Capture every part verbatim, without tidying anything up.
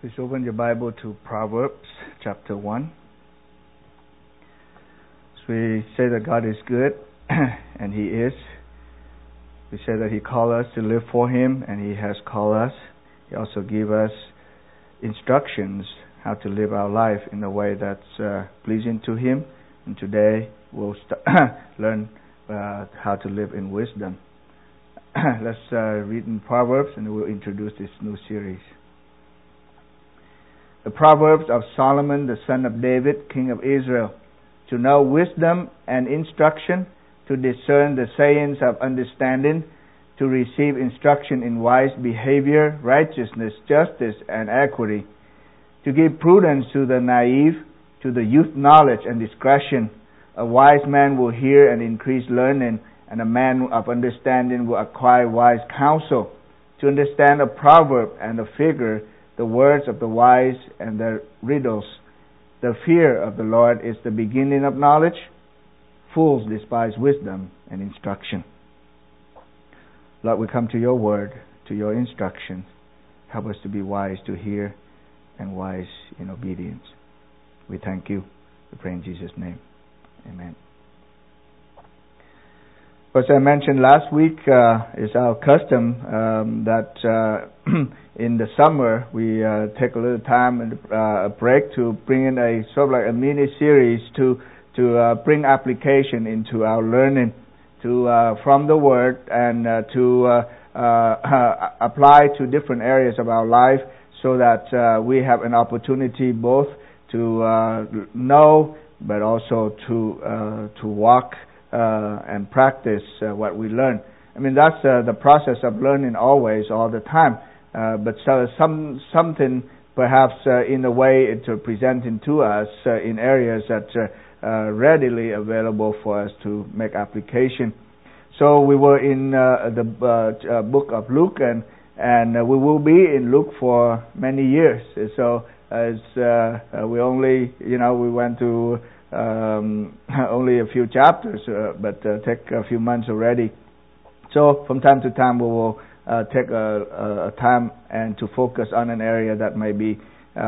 Please open your Bible to Proverbs chapter one. So we say that God is good, and He is. We say that He called us to live for Him, and He has called us. He also gave us instructions how to live our life in a way that's uh, pleasing to Him. And today we'll st- learn uh, how to live in wisdom. Let's uh, read in Proverbs, and we'll introduce this new series. The Proverbs of Solomon, the son of David, king of Israel, to know wisdom and instruction, to discern the sayings of understanding, to receive instruction in wise behavior, righteousness, justice, and equity, to give prudence to the naive, to the youth knowledge and discretion. A wise man will hear and increase learning, and a man of understanding will acquire wise counsel. To understand a proverb and a figure, the words of the wise and their riddles. The fear of the Lord is the beginning of knowledge. Fools despise wisdom and instruction. Lord, we come to your word, to your instruction. Help us to be wise to hear and wise in obedience. We thank you. We pray in Jesus' name. Amen. As I mentioned last week, uh, it's our custom um, that uh, in the summer we uh, take a little time and uh, a break to bring in a sort of like a mini series to to uh, bring application into our learning to uh, from the Word and uh, to uh, uh, apply to different areas of our life, so that uh, we have an opportunity both to uh, know but also to uh, to walk. Uh, and practice uh, what we learn. I mean, that's uh, the process of learning always, all the time. Uh, but so some something perhaps uh, in a way it's uh, presenting to us uh, in areas that uh, uh, readily available for us to make application. So we were in uh, the uh, book of Luke, and and uh, we will be in Luke for many years. So as uh, uh, we only, you know, we went to Um, only a few chapters, uh, but uh, take a few months already. So from time to time we will uh, take a, a time and to focus on an area that may be uh,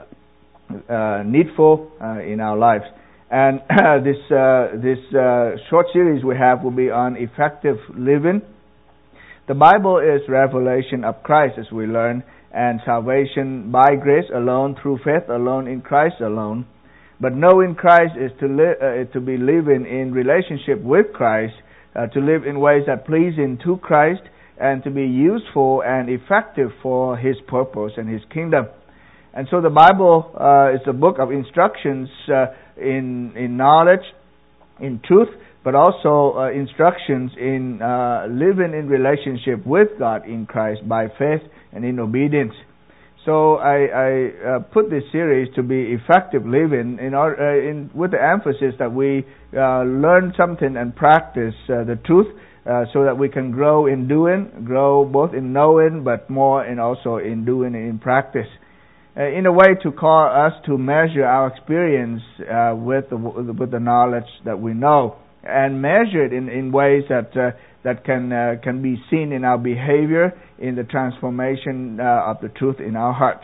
uh, needful uh, in our lives. And this uh, this uh, short series we have will be on effective living. The Bible is revelation of Christ, as we learn, and salvation by grace alone, through faith alone, in Christ alone. But knowing Christ is to live, uh, to be living in relationship with Christ, uh, to live in ways that pleasing to Christ, and to be useful and effective for His purpose and His kingdom. And so the Bible uh, is a book of instructions uh, in in knowledge, in truth, but also uh, instructions in uh, living in relationship with God in Christ by faith and in obedience. So I, I uh, put this series to be effective living in our, uh, in, with the emphasis that we uh, learn something and practice uh, the truth uh, so that we can grow in doing, grow both in knowing, but more in also in doing and in practice. Uh, in a way to call us to measure our experience uh, with, the, with the knowledge that we know, and measure it in, in ways that uh, that can uh, can be seen in our behavior, in the transformation uh, of the truth in our heart.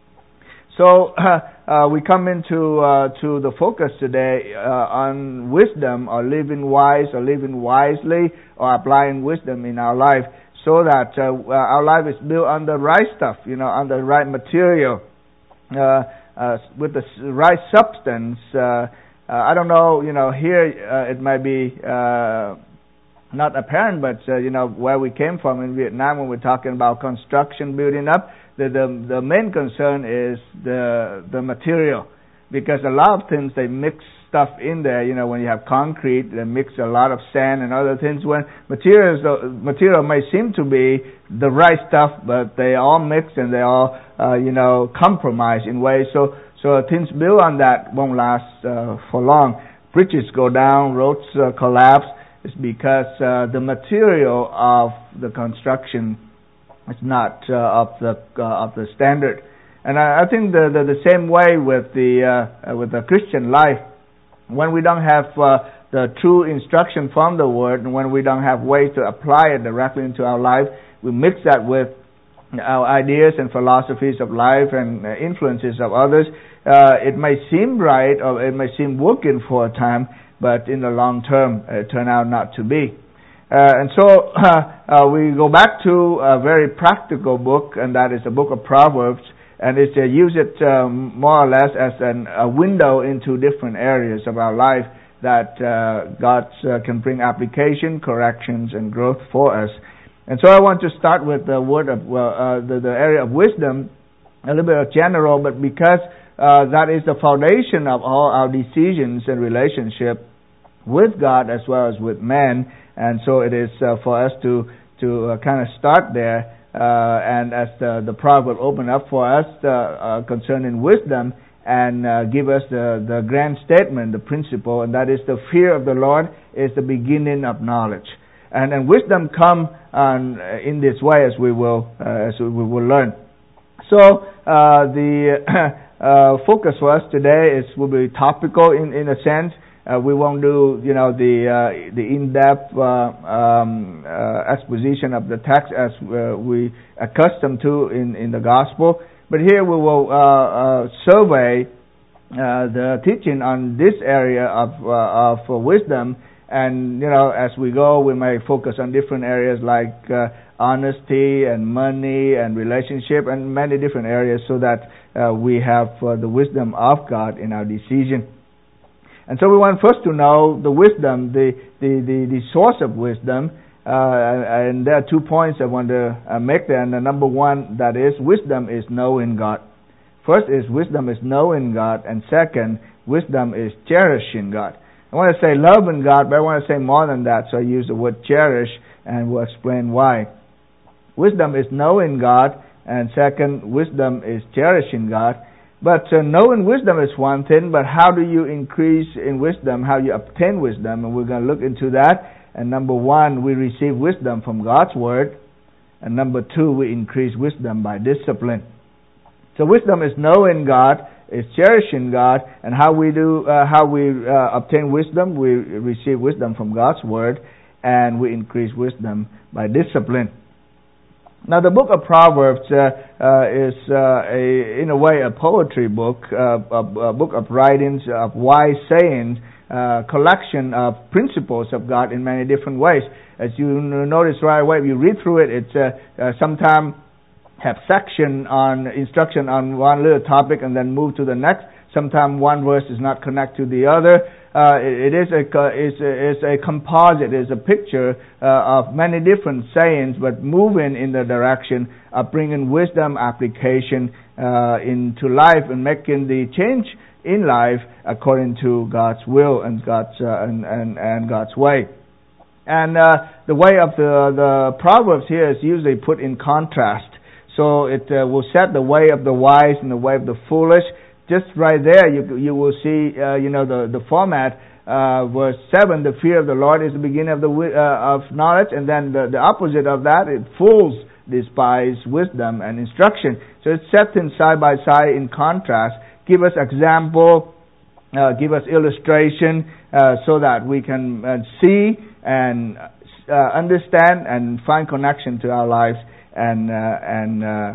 So uh, uh, we come into uh, to the focus today uh, on wisdom, or living wise, or living wisely, or applying wisdom in our life, so that uh, our life is built on the right stuff, you know, on the right material, uh, uh, with the right substance. Uh, uh, I don't know, you know, here uh, it might be Uh, not apparent, but uh, you know, where we came from in Vietnam, when we're talking about construction, building up, the the, the main concern is the the material, because a lot of things they mix stuff in there. You know, when you have concrete, they mix a lot of sand and other things. When materials uh, material may seem to be the right stuff, but they all mix and they all uh, you know compromise in ways. So so things built on that won't last uh, for long. Bridges go down, roads uh, collapse. It's because uh, the material of the construction is not uh, of the uh, of the standard, and I, I think the, the the same way with the uh, with the Christian life. When we don't have uh, the true instruction from the Word, and when we don't have ways to apply it directly into our life, we mix that with our ideas and philosophies of life and uh, influences of others, uh, it may seem right or it may seem working for a time, but in the long term, it turn out not to be. Uh, and so uh, uh, we go back to a very practical book, and that is the book of Proverbs, and it's uh, use it um, more or less as an, a window into different areas of our life that uh, God uh, can bring application, corrections, and growth for us. And so I want to start with the word of uh, uh, the, the area of wisdom, a little bit of general, but because uh, that is the foundation of all our decisions and relationship with God as well as with man, and so it is uh, for us to to uh, kind of start there. Uh, and as the, the proverb open up for us uh, uh, concerning wisdom, and uh, give us the, the grand statement, the principle, and that is the fear of the Lord is the beginning of knowledge. And, and wisdom come um, in this way, as we will uh, as we will learn. So uh, the uh, focus for us today is will be topical in, in a sense. Uh, we won't do you know the uh, the in-depth uh, um, uh, exposition of the text as uh, we accustomed to in, in the gospel. But here we will uh, uh, survey uh, the teaching on this area of uh, of uh, wisdom. And, you know, as we go, we may focus on different areas like uh, honesty and money and relationship and many different areas so that uh, we have uh, the wisdom of God in our decision. And so we want first to know the wisdom, the, the, the, the source of wisdom. Uh, and there are two points I want to uh, make there. And the number one, that is, wisdom is knowing God. First is wisdom is knowing God. And second, wisdom is cherishing God. I want to say loving God, but I want to say more than that, so I use the word cherish, and we'll explain why. Wisdom is knowing God, and second, wisdom is cherishing God. But uh, knowing wisdom is one thing, but how do you increase in wisdom, how you obtain wisdom, and we're going to look into that. And number one, we receive wisdom from God's Word, and number two, we increase wisdom by discipline. So wisdom is knowing God, is cherishing God, and how we do, uh, how we uh, obtain wisdom. We receive wisdom from God's Word, and we increase wisdom by discipline. Now, the book of Proverbs uh, uh, is, uh, a, in a way, a poetry book, uh, a, a book of writings, of wise sayings, uh, collection of principles of God in many different ways. As you notice right away, if you read through it, it's uh, uh, sometimes have section on instruction on one little topic and then move to the next. Sometimes one verse is not connected to the other. Uh, it, it is a is a, is a composite, is a picture uh, of many different sayings, but moving in the direction of bringing wisdom application uh, into life and making the change in life according to God's will and God's uh, and, and and God's way. And uh, the way of the the Proverbs here is usually put in contrast. So it uh, will set the way of the wise and the way of the foolish. Just right there, you you will see, uh, you know, the the format. Uh, verse seven: the fear of the Lord is the beginning of the uh, of knowledge, and then the, the opposite of that, it fools despise wisdom and instruction. So it's set in side by side in contrast. Give us example, uh, give us illustration, uh, so that we can uh, see and uh, understand and find connection to our lives. and uh, and uh,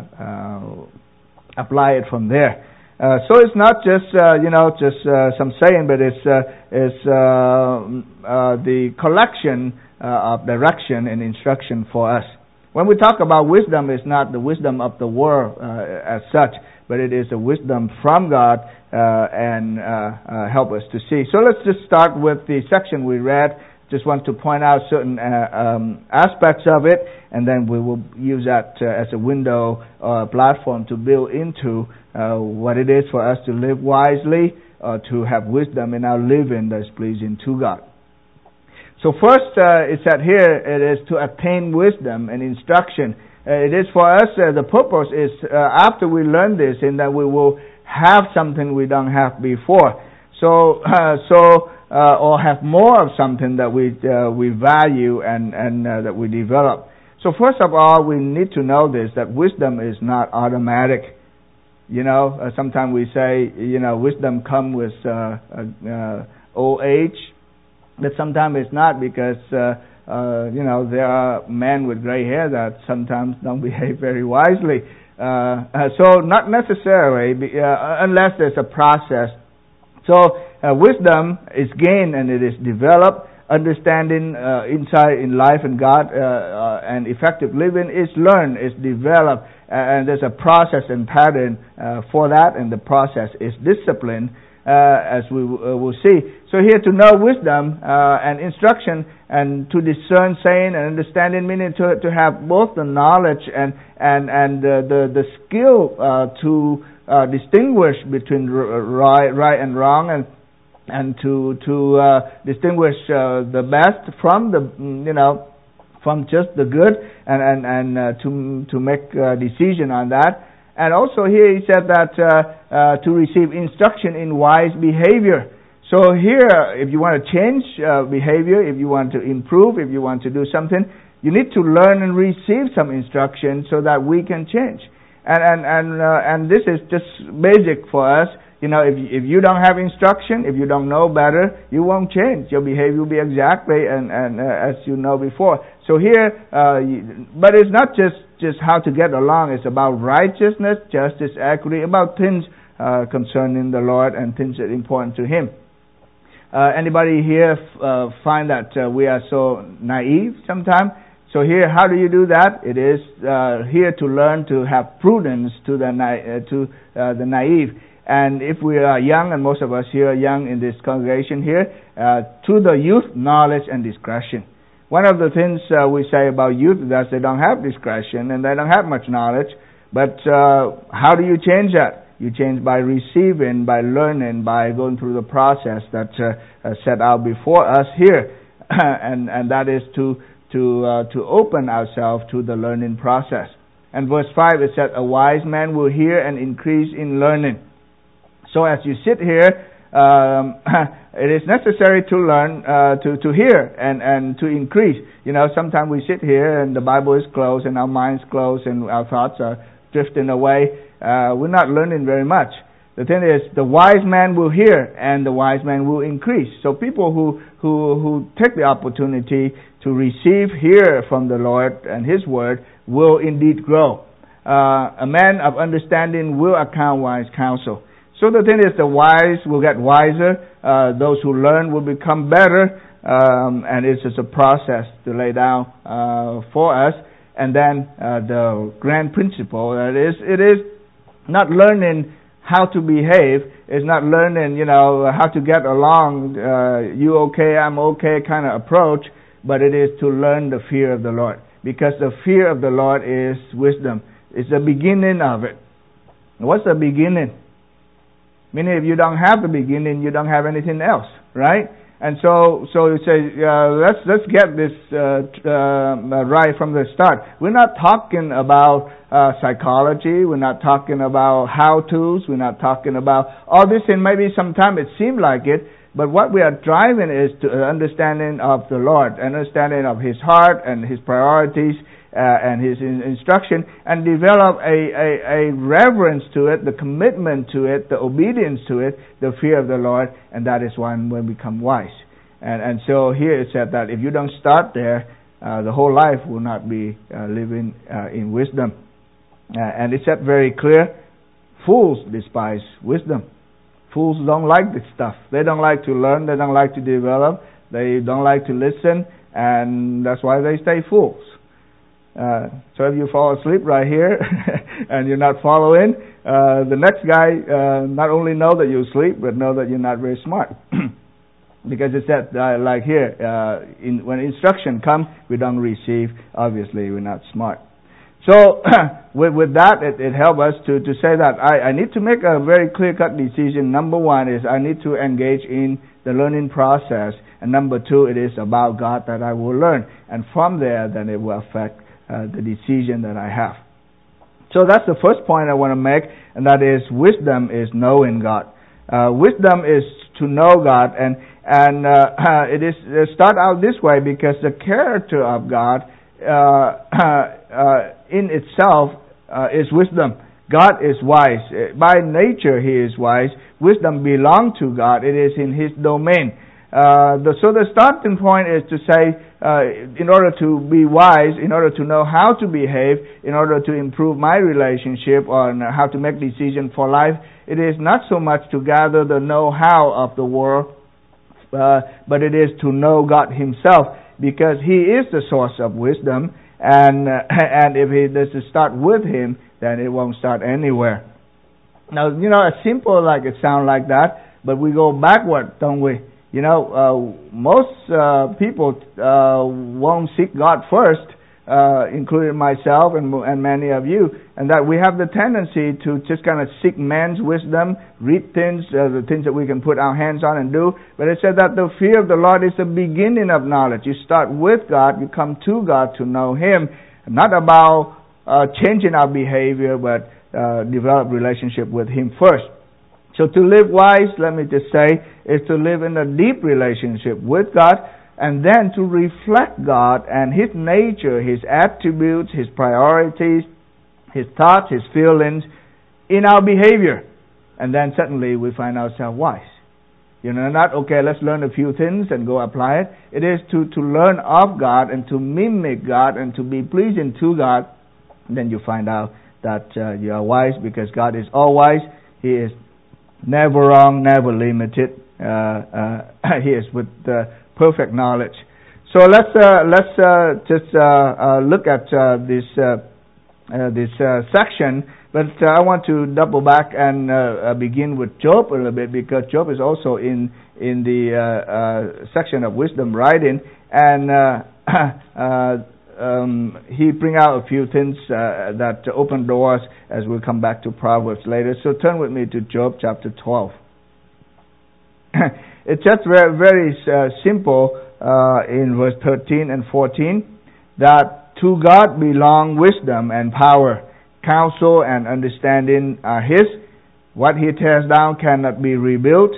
uh, apply it from there. Uh, so it's not just uh, you know just uh, some saying, but it's uh, it's uh, uh, the collection uh, of direction and instruction for us. When we talk about wisdom, it's not the wisdom of the world uh, as such, but it is a wisdom from God uh, and uh, uh, help us to see. So let's just start with the section we read. Just want to point out certain uh, um, aspects of it, and then we will use that uh, as a window or platform to build into uh, what it is for us to live wisely, uh, to have wisdom in our living that is pleasing to God. So first, uh, it said here, it is to attain wisdom and instruction. Uh, it is for us, uh, the purpose is uh, after we learn this, and that we will have something we don't have before. So, uh, so. Uh, or have more of something that we uh, we value and and uh, that we develop. So first of all, we need to know this, that wisdom is not automatic. You know, uh, sometimes we say, you know, wisdom comes with uh, uh, uh, old age, but sometimes it's not, because uh, uh, you know, there are men with gray hair that sometimes don't behave very wisely. Uh, uh, so not necessarily, uh, unless there's a process. So uh, wisdom is gained and it is developed. Understanding uh, insight in life and God uh, uh, and effective living is learned, is developed, uh, and there's a process and pattern uh, for that, and the process is discipline, uh, as we uh, will see. So here, to know wisdom uh, and instruction, and to discern saying and understanding, meaning to to have both the knowledge and and and uh, the the skill uh, to uh, distinguish between right right and wrong, and and to to uh, distinguish uh, the best from the you know from just the good, and and and uh, to to make a decision on that. And also here he said that uh, uh, to receive instruction in wise behavior. So here, if you want to change uh, behavior, if you want to improve, if you want to do something, you need to learn and receive some instruction so that we can change. And and and uh, and this is just basic for us. You know, if if you don't have instruction, if you don't know better, you won't change. Your behavior will be exactly and and uh, as you know before. So here, uh, you, but it's not just just how to get along. It's about righteousness, justice, equity, about things uh, concerning the Lord and things that are important to Him. Uh, anybody here uh, find that uh, we are so naive sometimes? So here, how do you do that? It is uh, here to learn to have prudence to the na- uh, to uh, the naive. And if we are young, and most of us here are young in this congregation here, uh, to the youth, knowledge and discretion. One of the things uh, we say about youth is that they don't have discretion and they don't have much knowledge. But uh, how do you change that? You change by receiving, by learning, by going through the process that's uh, uh, set out before us here, and and that is to to uh, to open ourselves to the learning process. And verse five, it said, "A wise man will hear and increase in learning." So as you sit here, um, it is necessary to learn, uh, to, to hear and, and to increase. You know, sometimes we sit here and the Bible is closed and our mind's closed and our thoughts are drifting away. Uh, we're not learning very much. The thing is, the wise man will hear and the wise man will increase. So people who, who, who take the opportunity to receive, hear from the Lord and His Word will indeed grow. Uh, a man of understanding will account wise counsel. So the thing is, the wise will get wiser. Uh, those who learn will become better. Um, and it's just a process to lay down uh, for us. And then uh, the grand principle that is, it is not learning how to behave. It's not learning, you know, how to get along. Uh, you okay, I'm okay kind of approach. But it is to learn the fear of the Lord, because the fear of the Lord is wisdom. It's the beginning of it. What's the beginning? Meaning, if you don't have the beginning, you don't have anything else, right? And so, so you say, uh, let's let's get this uh, uh, right from the start. We're not talking about uh, psychology. We're not talking about how-tos. We're not talking about all this. And maybe sometimes it seemed like it, but what we are driving is to an understanding of the Lord, understanding of His heart and His priorities. Uh, and His in- instruction, and develop a, a, a reverence to it, the commitment to it, the obedience to it, the fear of the Lord, and that is when we become wise. And and so here it said that if you don't start there, uh, the whole life will not be uh, living uh, in wisdom. Uh, and it said very clear, fools despise wisdom. Fools don't like this stuff. They don't like to learn. They don't like to develop. They don't like to listen, and that's why they stay fools. Uh, so if you fall asleep right here and you're not following, uh, the next guy uh, not only know that you sleep, but know that you're not very smart. Because it said, uh, like here, uh, in, when instruction comes, we don't receive. Obviously, we're not smart. So with, with that, it, it helps us to, to say that I, I need to make a very clear-cut decision. Number one is I need to engage in the learning process. And number two, it is about God that I will learn. And from there, then it will affect Uh, the decision that I have. So that's the first point I want to make, and that is wisdom is knowing God. Uh, wisdom is to know God, and and uh, it is it start out this way because the character of God uh, uh, in itself uh, is wisdom. God is wise. By nature, He is wise. Wisdom belongs to God. It is in His domain. Uh, the, so the starting point is to say, uh, in order to be wise, in order to know how to behave, in order to improve my relationship on how to make decisions for life, it is not so much to gather the know-how of the world, uh, but it is to know God Himself, because He is the source of wisdom, and uh, and if it doesn't start with Him, then it won't start anywhere. Now, you know, it's simple like it sounds like that, but we go backward, don't we? You know, uh, most uh, people uh, won't seek God first, uh, including myself and, and many of you, and that we have the tendency to just kind of seek man's wisdom, read things, uh, the things that we can put our hands on and do. But it said that the fear of the Lord is the beginning of knowledge. You start with God, you come to God to know Him, not about uh, changing our behavior, but uh, develop relationship with Him first. So to live wise, let me just say, is to live in a deep relationship with God, and then to reflect God and His nature, His attributes, His priorities, His thoughts, His feelings in our behavior. And then suddenly we find ourselves wise. You know, not, okay, let's learn a few things and go apply it. It is to, to learn of God and to mimic God and to be pleasing to God. And then you find out that uh, you are wise, because God is all wise. He is never wrong, never limited. Uh, uh, he is with uh, perfect knowledge. So let's uh, let's uh, just uh, uh, look at uh, this uh, uh, this uh, section. But uh, I want to double back and uh, uh, begin with Job a little bit, because Job is also in in the uh, uh, section of wisdom writing, and uh, uh, um, he bring out a few things uh, that open doors as we'll come back to Proverbs later. So turn with me to Job chapter twelve. It's just very, very uh, simple uh, in verse thirteen and fourteen, that to God belong wisdom and power, counsel and understanding are His. What He tears down cannot be rebuilt.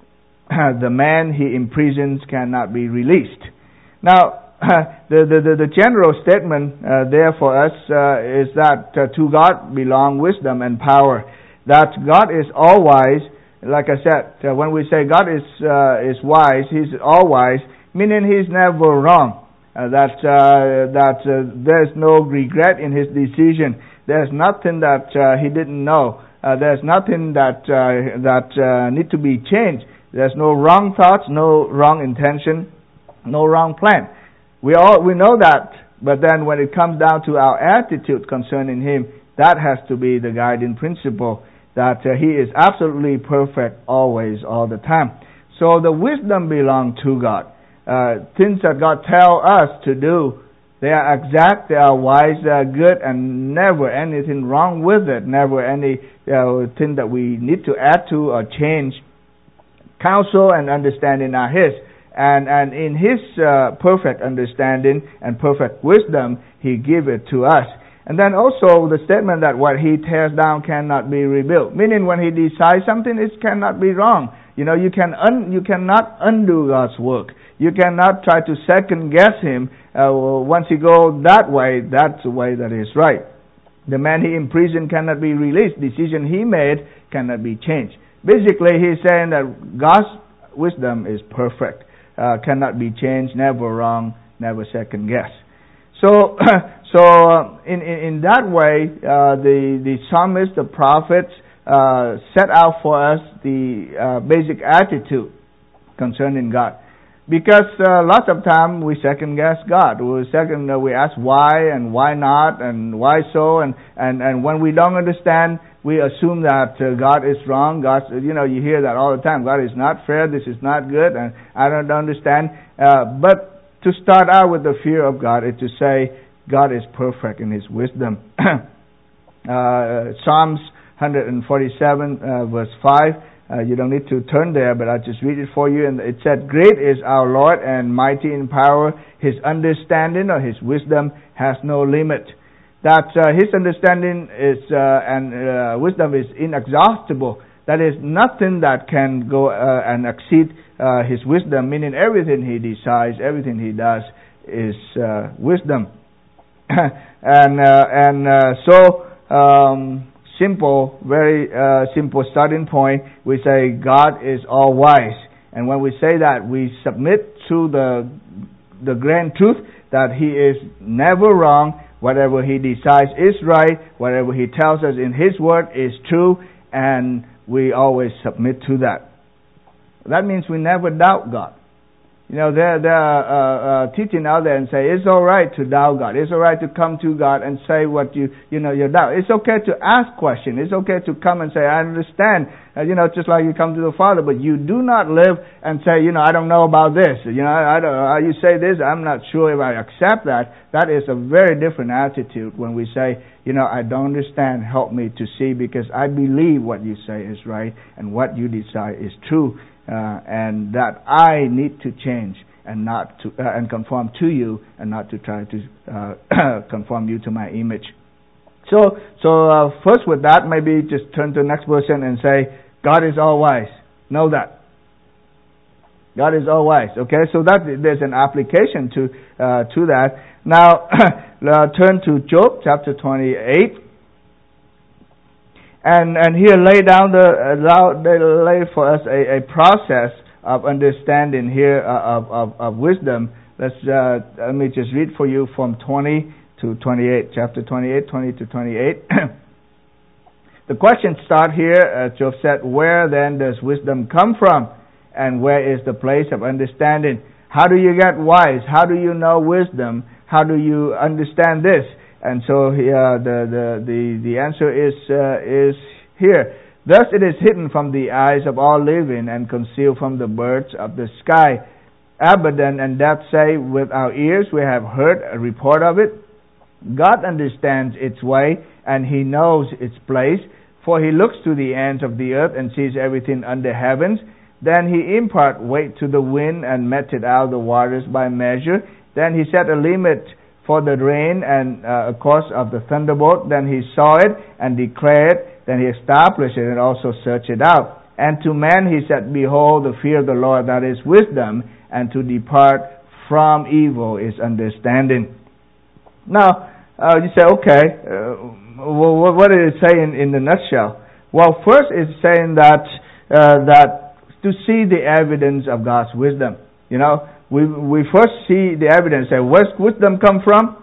The man He imprisons cannot be released. Now, the, the, the, the general statement uh, there for us uh, is that uh, to God belong wisdom and power. That God is all wise. Like I said, uh, when we say God is uh, is wise, He's all wise, meaning He's never wrong. Uh, that uh, that uh, there's no regret in His decision. There's nothing that uh, He didn't know. Uh, there's nothing that uh, that uh, need to be changed. There's no wrong thoughts, no wrong intention, no wrong plan. We all we know that, but then when it comes down to our attitude concerning Him, that has to be the guiding principle. That uh, He is absolutely perfect always, all the time. So the wisdom belongs to God. Uh, things that God tells us to do, they are exact, they are wise, they are good, and never anything wrong with it. Never any uh, thing that we need to add to or change. Counsel and understanding are His. And, and in His uh, perfect understanding and perfect wisdom, He give it to us. And then also the statement that what He tears down cannot be rebuilt. Meaning when He decides something, it cannot be wrong. You know, you can un, you cannot undo God's work. You cannot try to second guess Him. Uh, once He goes that way, that's the way that is right. The man He imprisoned cannot be released. Decision He made cannot be changed. Basically, He's saying that God's wisdom is perfect. Uh, cannot be changed, never wrong, never second guess. So, so uh, in, in in that way, uh, the the psalmist, the prophets, uh, set out for us the uh, basic attitude concerning God, because uh, lots of time we second guess God. We second uh, we ask why and why not and why so, and and and when we don't understand, we assume that uh, God is wrong. God, you know, you hear that all the time. God is not fair. This is not good, and I don't understand. Uh, but to start out with the fear of God is to say God is perfect in His wisdom. uh, Psalms one forty-seven, uh, verse five. Uh, you don't need to turn there, but I'll just read it for you. And it said, "Great is our Lord and mighty in power. His understanding or His wisdom has no limit." That uh, His understanding is uh, and uh, wisdom is inexhaustible. That is nothing that can go uh, and exceed uh, His wisdom, meaning everything He decides, everything He does is uh, wisdom. and uh, and uh, so um, simple, very uh, simple starting point. We say God is all wise, And when we say that, we submit to the the grand truth that He is never wrong. Whatever He decides is right. Whatever He tells us in His Word is true. And we always submit to that. That means we never doubt God. You know, they're, they're uh, uh, teaching out there and say, it's all right to doubt God. It's all right to come to God and say what you, you know, you doubt. It's okay to ask questions. It's okay to come and say, I understand. Uh, you know, just like you come to the Father, but you do not live and say, you know, I don't know about this. You know, I don't, uh, you say this, I'm not sure if I accept that. That is a very different attitude when we say, you know, I don't understand, help me to see, because I believe what you say is right and what you decide is true. Uh, and that I need to change and not to uh, and conform to you, and not to try to uh, conform you to my image. So, so uh, first with that, maybe just turn to the next person and say, God is all wise. Know that. God is all wise. Okay, so that there's an application to uh, to that. Now, uh, turn to Job chapter twenty-eight. And and here lay down the uh, they lay for us a, a process of understanding here uh, of, of of wisdom. Let's uh, let me just read for you from twenty to twenty-eight, chapter twenty-eight, twenty to twenty-eight. The questions start here. Uh, Job said, "Where then does wisdom come from, and where is the place of understanding? How do you get wise? How do you know wisdom? How do you understand this?" And so uh, the, the the the answer is uh, is here. Thus it is hidden from the eyes of all living and concealed from the birds of the sky. Abaddon and Death say, with our ears we have heard a report of it. God understands its way, and He knows its place. For He looks to the ends of the earth and sees everything under heavens. Then He impart weight to the wind and meted out the waters by measure. Then He set a limit for the rain and uh, a course of the thunderbolt. Then He saw it and declared. Then He established it and also searched it out. And to man He said, behold, the fear of the Lord, that is wisdom, and to depart from evil is understanding. Now, uh, you say, okay, uh, well, what did it say in, in the nutshell? Well, first it's saying that uh, that to see the evidence of God's wisdom. You know, we we first see the evidence. Say, where's wisdom come from?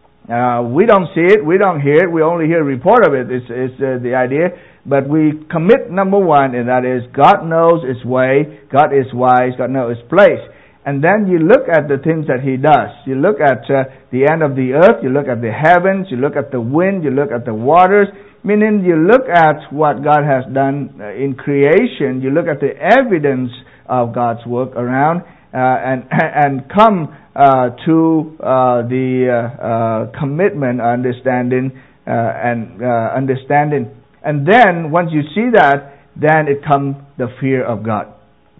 Uh, we don't see it, we don't hear it, we only hear a report of it. It's, it's uh, the idea. But we commit number one, and that is God knows His way, God is wise, God knows His place. And then you look at the things that He does. You look at uh, the end of the earth, you look at the heavens, you look at the wind, you look at the waters. Meaning you look at what God has done in creation, you look at the evidence of God's work around, uh, and and come uh, to uh, the uh, uh, commitment, understanding, uh, and uh, understanding. And then once you see that, then it comes the fear of God.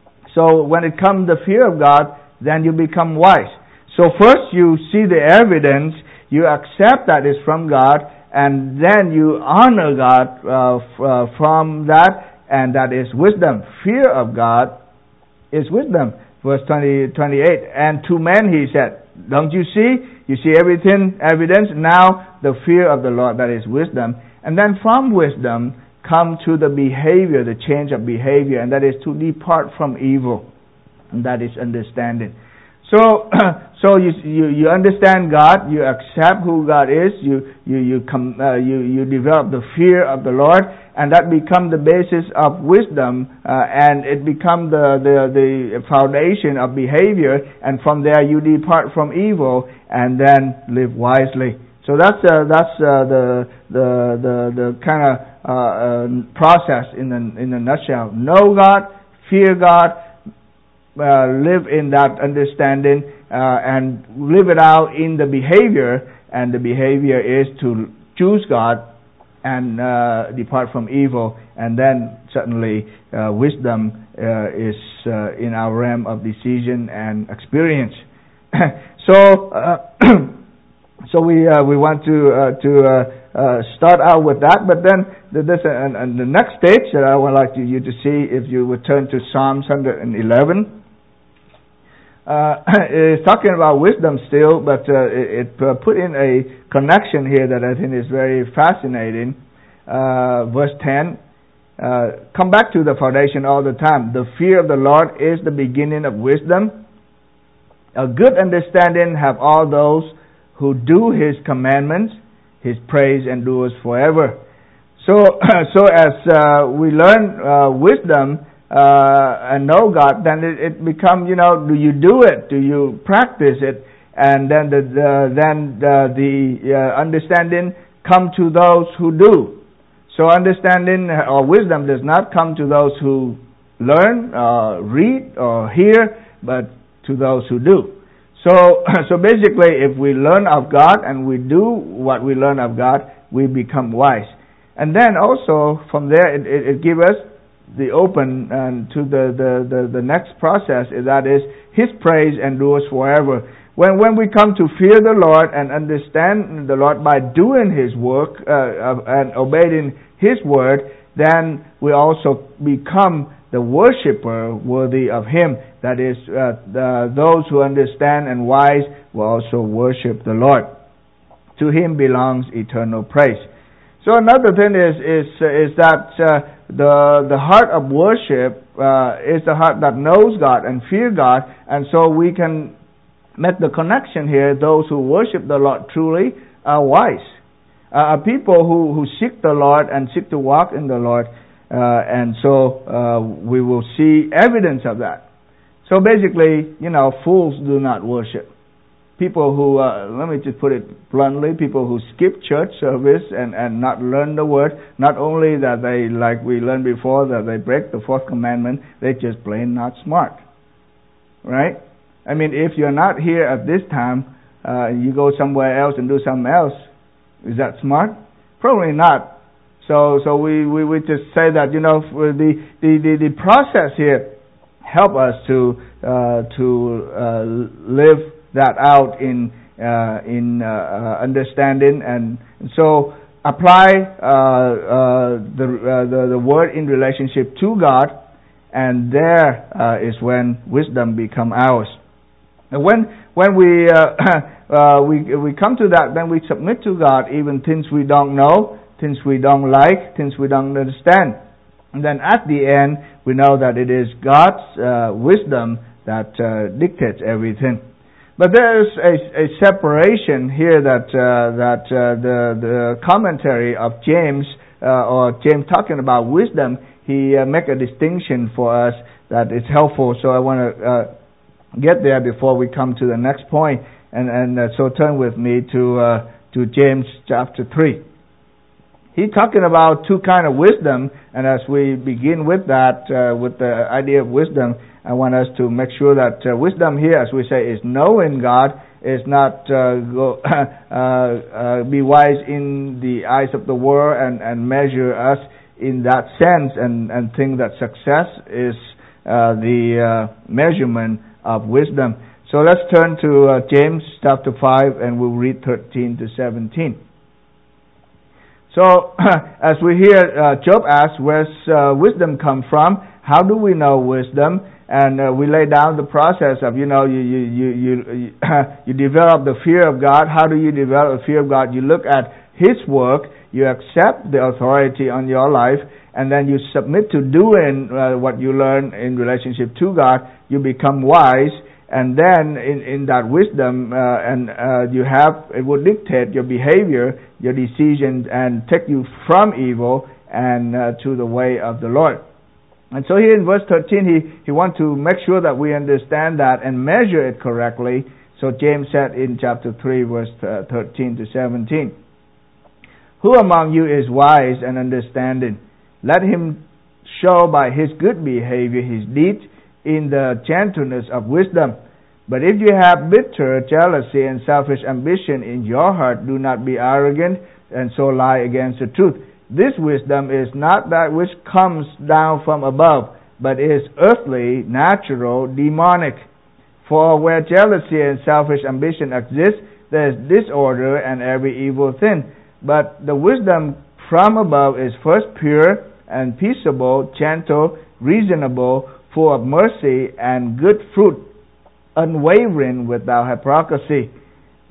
So when it comes the fear of God, then you become wise. So first you see the evidence, you accept that it's from God, and then you honor God uh, f- uh, from that, and that is wisdom. Fear of God is wisdom. Verse twenty, twenty-eight. And to men He said, don't you see? You see everything, evidence. Now the fear of the Lord, that is wisdom. And then from wisdom come to the behavior, the change of behavior, and that is to depart from evil. And that is understanding. So, so you, you you understand God, you accept who God is, you you you come uh, you you develop the fear of the Lord, and that becomes the basis of wisdom, uh, and it becomes the, the the foundation of behavior, and from there you depart from evil and then live wisely. So that's uh, that's uh, the the the the kind of uh, uh, process in the in a nutshell. Know God, fear God. Uh, live in that understanding uh, and live it out in the behavior, and the behavior is to choose God and uh, depart from evil, and then certainly uh, wisdom uh, is uh, in our realm of decision and experience. so, uh, so we uh, we want to uh, to uh, uh, start out with that, but then this and, and the next stage that I would like you to see, if you would turn to Psalms one eleven. Uh, it's talking about wisdom still, but uh, it, it uh, put in a connection here that I think is very fascinating. Uh, verse ten, uh, come back to the foundation all the time. The fear of the Lord is the beginning of wisdom. A good understanding have all those who do His commandments. His praise endures forever. So, so as uh, we learn uh, wisdom uh, and know God, then it, it becomes, you know, do you do it? Do you practice it? And then the, the then the, the uh, understanding come to those who do. So understanding or wisdom does not come to those who learn, uh, read, or hear, but to those who do. So, so basically, if we learn of God and we do what we learn of God, we become wise. And then also from there, it, it, it gives us the open and to the, the, the, the next process, that is, His praise endures forever. When when we come to fear the Lord and understand the Lord by doing His work uh, and obeying His word, then we also become the worshiper worthy of Him. That is, uh, the, those who understand and wise will also worship the Lord. To Him belongs eternal praise. So another thing is is is that uh, the the heart of worship uh, is the heart that knows God and fear God, and so we can make the connection here. Those who worship the Lord truly are wise. Uh, people who, who seek the Lord and seek to walk in the Lord, uh, and so uh, we will see evidence of that. So basically, you know, fools do not worship. People who, uh, let me just put it bluntly, people who skip church service and, and not learn the word, not only that they, like we learned before, that they break the fourth commandment, they're just plain not smart. Right? I mean, if you're not here at this time, uh, you go somewhere else and do something else, is that smart? Probably not. So, so we, we, we just say that, you know, the, the, the, the process here help us to, uh, to, uh, live that out in, uh, in, uh, understanding, and, and so apply, uh, uh, the, uh, the, the word in relationship to God, and there, uh, is when wisdom become ours. And when when we uh, uh, we we come to that, then we submit to God even things we don't know, things we don't like, things we don't understand. And then at the end, we know that it is God's uh, wisdom that uh, dictates everything. But there is a, a separation here that uh, that uh, the the commentary of James uh, or James talking about wisdom, he uh, make a distinction for us that is helpful. So I want to Uh, get there before we come to the next point, and and uh, so turn with me to uh, to James chapter three. He's talking about two kind of wisdom, and as we begin with that, uh, with the idea of wisdom, I want us to make sure that uh, wisdom here, as we say, is knowing God, is not uh, go, uh, uh, be wise in the eyes of the world and and measure us in that sense, and and think that success is uh, the uh, measurement of wisdom. So let's turn to uh, James chapter five, and we'll read thirteen to seventeen. So as we hear uh, Job asks, where's uh, wisdom come from? How do we know wisdom? And uh, we lay down the process of, you know, you you you you, you develop the fear of God. How do you develop the fear of God? You look at His work, you accept the authority on your life, and then you submit to doing uh, what you learn in relationship to God. You become wise, and then in, in that wisdom, uh, and uh, you have, it will dictate your behavior, your decisions, and take you from evil and uh, to the way of the Lord. And so here in verse thirteen, he, he wants to make sure that we understand that and measure it correctly. So James said in chapter three, verse thirteen to seventeen, "Who among you is wise and understanding? Let him show by his good behavior his deeds in the gentleness of wisdom. But if you have bitter jealousy and selfish ambition in your heart, do not be arrogant and so lie against the truth. This wisdom is not that which comes down from above, but is earthly, natural, demonic. For where jealousy and selfish ambition exist, there is disorder and every evil thing. But the wisdom from above is first pure and peaceable, gentle, reasonable, full of mercy and good fruit, unwavering, without hypocrisy.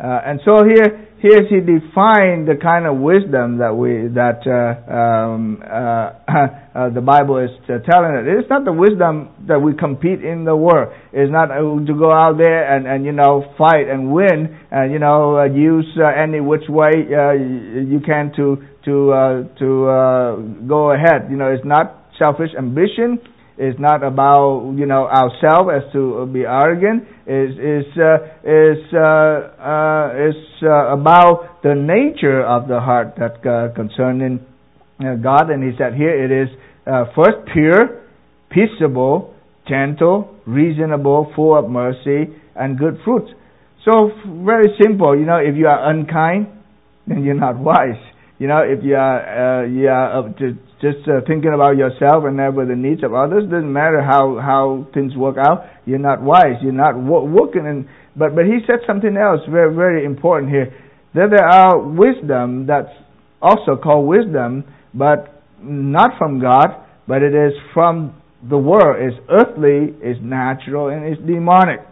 Uh, and so here, here he defined the kind of wisdom that we that uh, um, uh, uh, the Bible is uh, telling us. It's not the wisdom that we compete in the world. It's not uh, to go out there and, and you know fight and win and you know uh, use uh, any which way uh, you can to to uh, to uh, go ahead. You know, it's not selfish ambition. It's not about you know ourselves as to be arrogant. It's it's uh, it's uh, uh, it's uh, about the nature of the heart that uh, concerning uh, God. And he said here it is uh, first pure, peaceable, gentle, reasonable, full of mercy and good fruits. So very simple. You know, if you are unkind, then you're not wise. You know, if you are uh, you are uh, just uh, thinking about yourself and never the needs of others, doesn't matter how, how things work out. You're not wise. You're not wo- working. In, but but he said something else very very important here. That there are wisdom that's also called wisdom, but not from God, but it is from the world. It's earthly, it's natural, and it's demonic.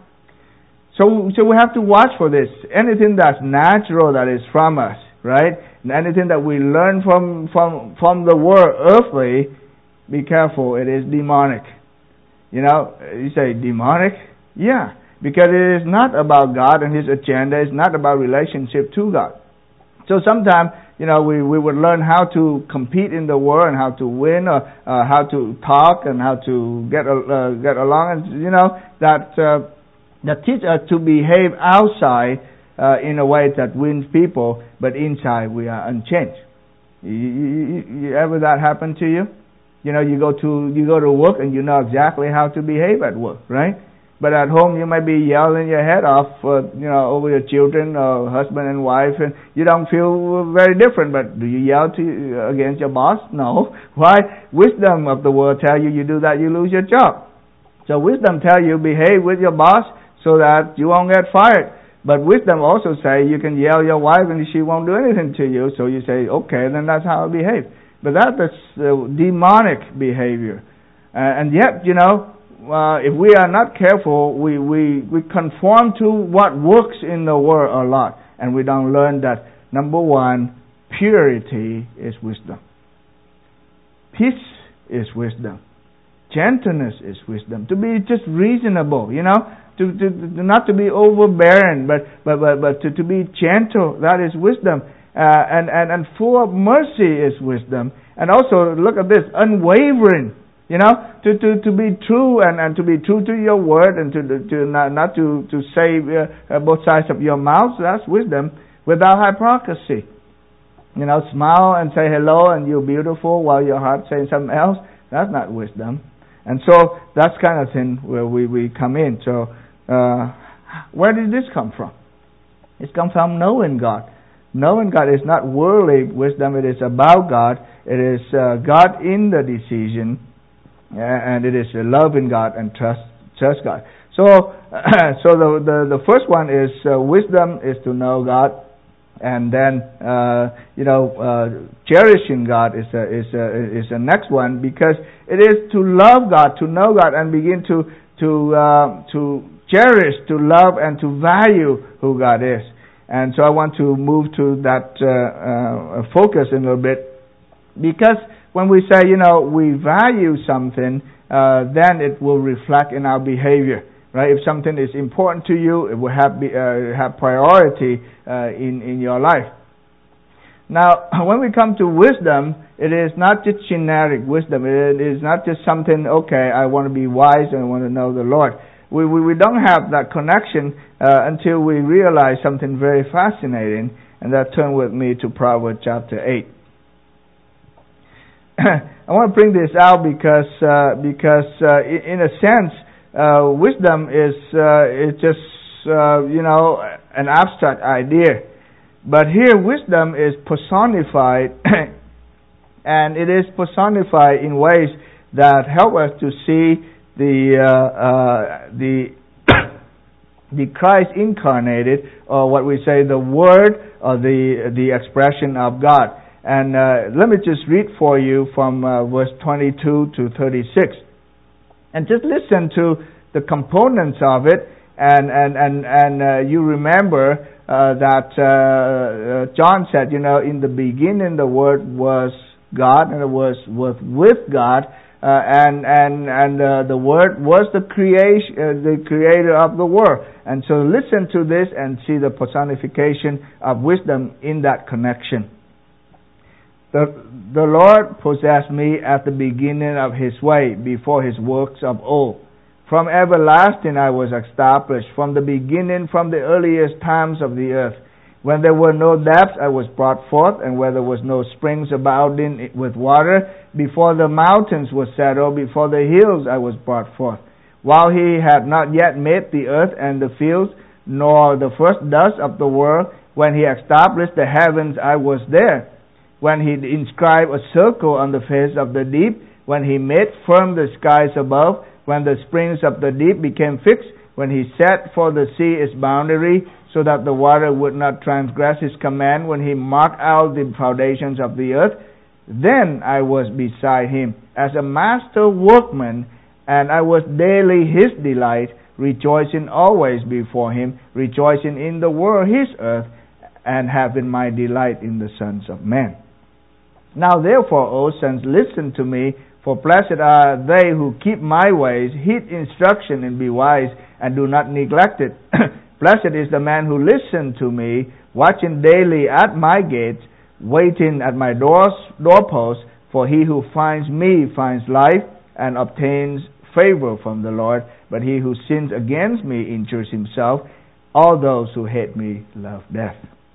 So so we have to watch for this. Anything that's natural that is from us, right? And anything that we learn from, from, from the world earthly, be careful, it is demonic. You know, you say demonic? Yeah, because it is not about God and His agenda. It's not about relationship to God. So sometimes, you know, we, we would learn how to compete in the world and how to win, or uh, how to talk and how to get uh, get along, and you know that uh, that teach us to behave outside Uh, in a way that wins people, but inside we are unchanged. You, you, you, ever that happen to you? You know, you go to you go to work and you know exactly how to behave at work, right? But at home you might be yelling your head off, uh, you know, over your children or husband and wife, and you don't feel very different. But do you yell to against your boss? No. Why? Wisdom of the world tell you you do that, you lose your job. So wisdom tell you behave with your boss so that you won't get fired. But wisdom also say you can yell your wife and she won't do anything to you. So you say, okay, then that's how I behave. But that is uh, demonic behavior. Uh, and yet, you know, uh, if we are not careful, we, we, we conform to what works in the world a lot. And we don't learn that, number one, purity is wisdom. Peace is wisdom. Gentleness is wisdom. To be just reasonable, you know. To, to, to not to be overbearing, but but but, but to, to be gentle, that is wisdom. Uh, and, and, and full of mercy is wisdom. And also, look at this, unwavering. You know, to, to, to be true and, and to be true to your word and to to not, not to, to say uh, both sides of your mouth, that's wisdom, without hypocrisy. You know, smile and say hello and you're beautiful while your heart's saying something else, that's not wisdom. And so that's kind of thing where we, we come in. So Uh, where did this come from? It's come from knowing God. Knowing God is not worldly wisdom. It is about God. It is uh, God in the decision, uh, and it is loving God and trust trust God. So, so the, the the first one is uh, wisdom is to know God, and then uh, you know uh, cherishing God is a, is a, is the next one, because it is to love God, to know God, and begin to to uh, to cherish, to love, and to value who God is. And so I want to move to that uh, uh, focus a little bit, because when we say, you know, we value something, uh, then it will reflect in our behavior, right? If something is important to you, it will have be, uh, have priority uh, in in your life. Now, when we come to wisdom, it is not just generic wisdom. It is not just something, okay, I want to be wise and I want to know the Lord. We, we, we don't have that connection uh, until we realize something very fascinating, and that turn with me to Proverbs chapter eight. I want to bring this out because uh, because uh, in, in a sense, uh, wisdom is uh, is just uh, you know an abstract idea, but here wisdom is personified, and it is personified in ways that help us to see the uh, uh, the the Christ incarnated, or what we say the Word, or the the expression of God. And uh, let me just read for you from uh, verse twenty-two to thirty-six, and just listen to the components of it, And and and and uh, you remember uh, that uh, uh, John said, you know, in the beginning the Word was God, and it was was with God, uh, and and and uh, the Word was the creation, uh, the creator of the world. And so listen to this and see the personification of wisdom in that connection. The, the Lord possessed me at the beginning of His way, before His works of old. From everlasting I was established, from the beginning, from the earliest times of the earth. When there were no depths, I was brought forth, and where there was no springs abounding with water, before the mountains were settled, before the hills I was brought forth. While He had not yet made the earth and the fields, nor the first dust of the world, when He established the heavens, I was there. When He inscribed a circle on the face of the deep, when He made firm the skies above, when the springs of the deep became fixed, when He set for the sea its boundary, so that the water would not transgress His command, when He marked out the foundations of the earth, then I was beside Him as a master workman, and I was daily His delight, rejoicing always before Him, rejoicing in the world His earth, and having my delight in the sons of men. Now therefore, O sons, listen to me, for blessed are they who keep my ways, heed instruction, and be wise, and do not neglect it. Blessed is the man who listens to me, watching daily at my gates, waiting at my doors, doorposts, for he who finds me finds life, and obtains favor from the Lord. But he who sins against me injures himself. All those who hate me love death.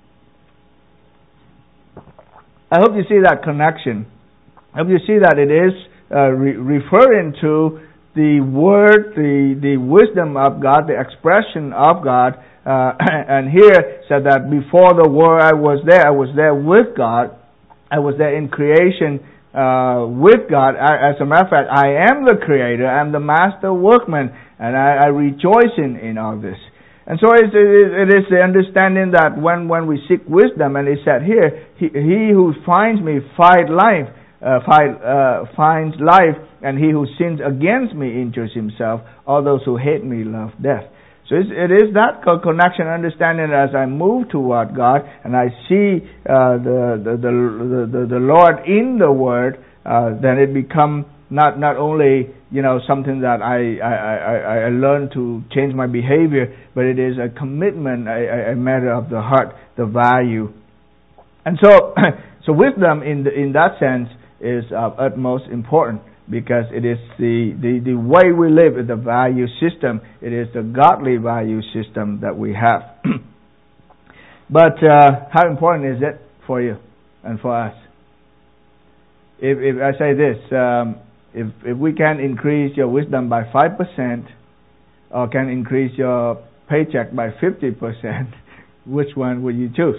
I hope you see that connection. I hope you see that it is uh, re- referring to the word, the, the wisdom of God, the expression of God. Uh, and here said that before the world I was there, I was there with God. I was there in creation uh, with God. I, as a matter of fact, I am the creator. I'm the master workman. And I, I rejoice in, in all this. And so it, it, it is the understanding that when, when we seek wisdom, and it said here, he, he who finds me find life, uh, find, uh, finds life, and he who sins against me injures himself. All those who hate me love death. So it's, it is that connection, understanding as I move toward God, and I see uh, the, the, the, the, the Lord in the Word, uh, then it becomes not not only you know something that I I, I, I learn to change my behavior, but it is a commitment, a, a matter of the heart, the value. And so so wisdom in the, in that sense is of utmost importance, because it is the, the, the way we live, is the value system. It is the godly value system that we have. But uh, how important is it for you and for us? If, if I say this, um, if if we can increase your wisdom by five percent, or can increase your paycheck by fifty percent, which one would you choose?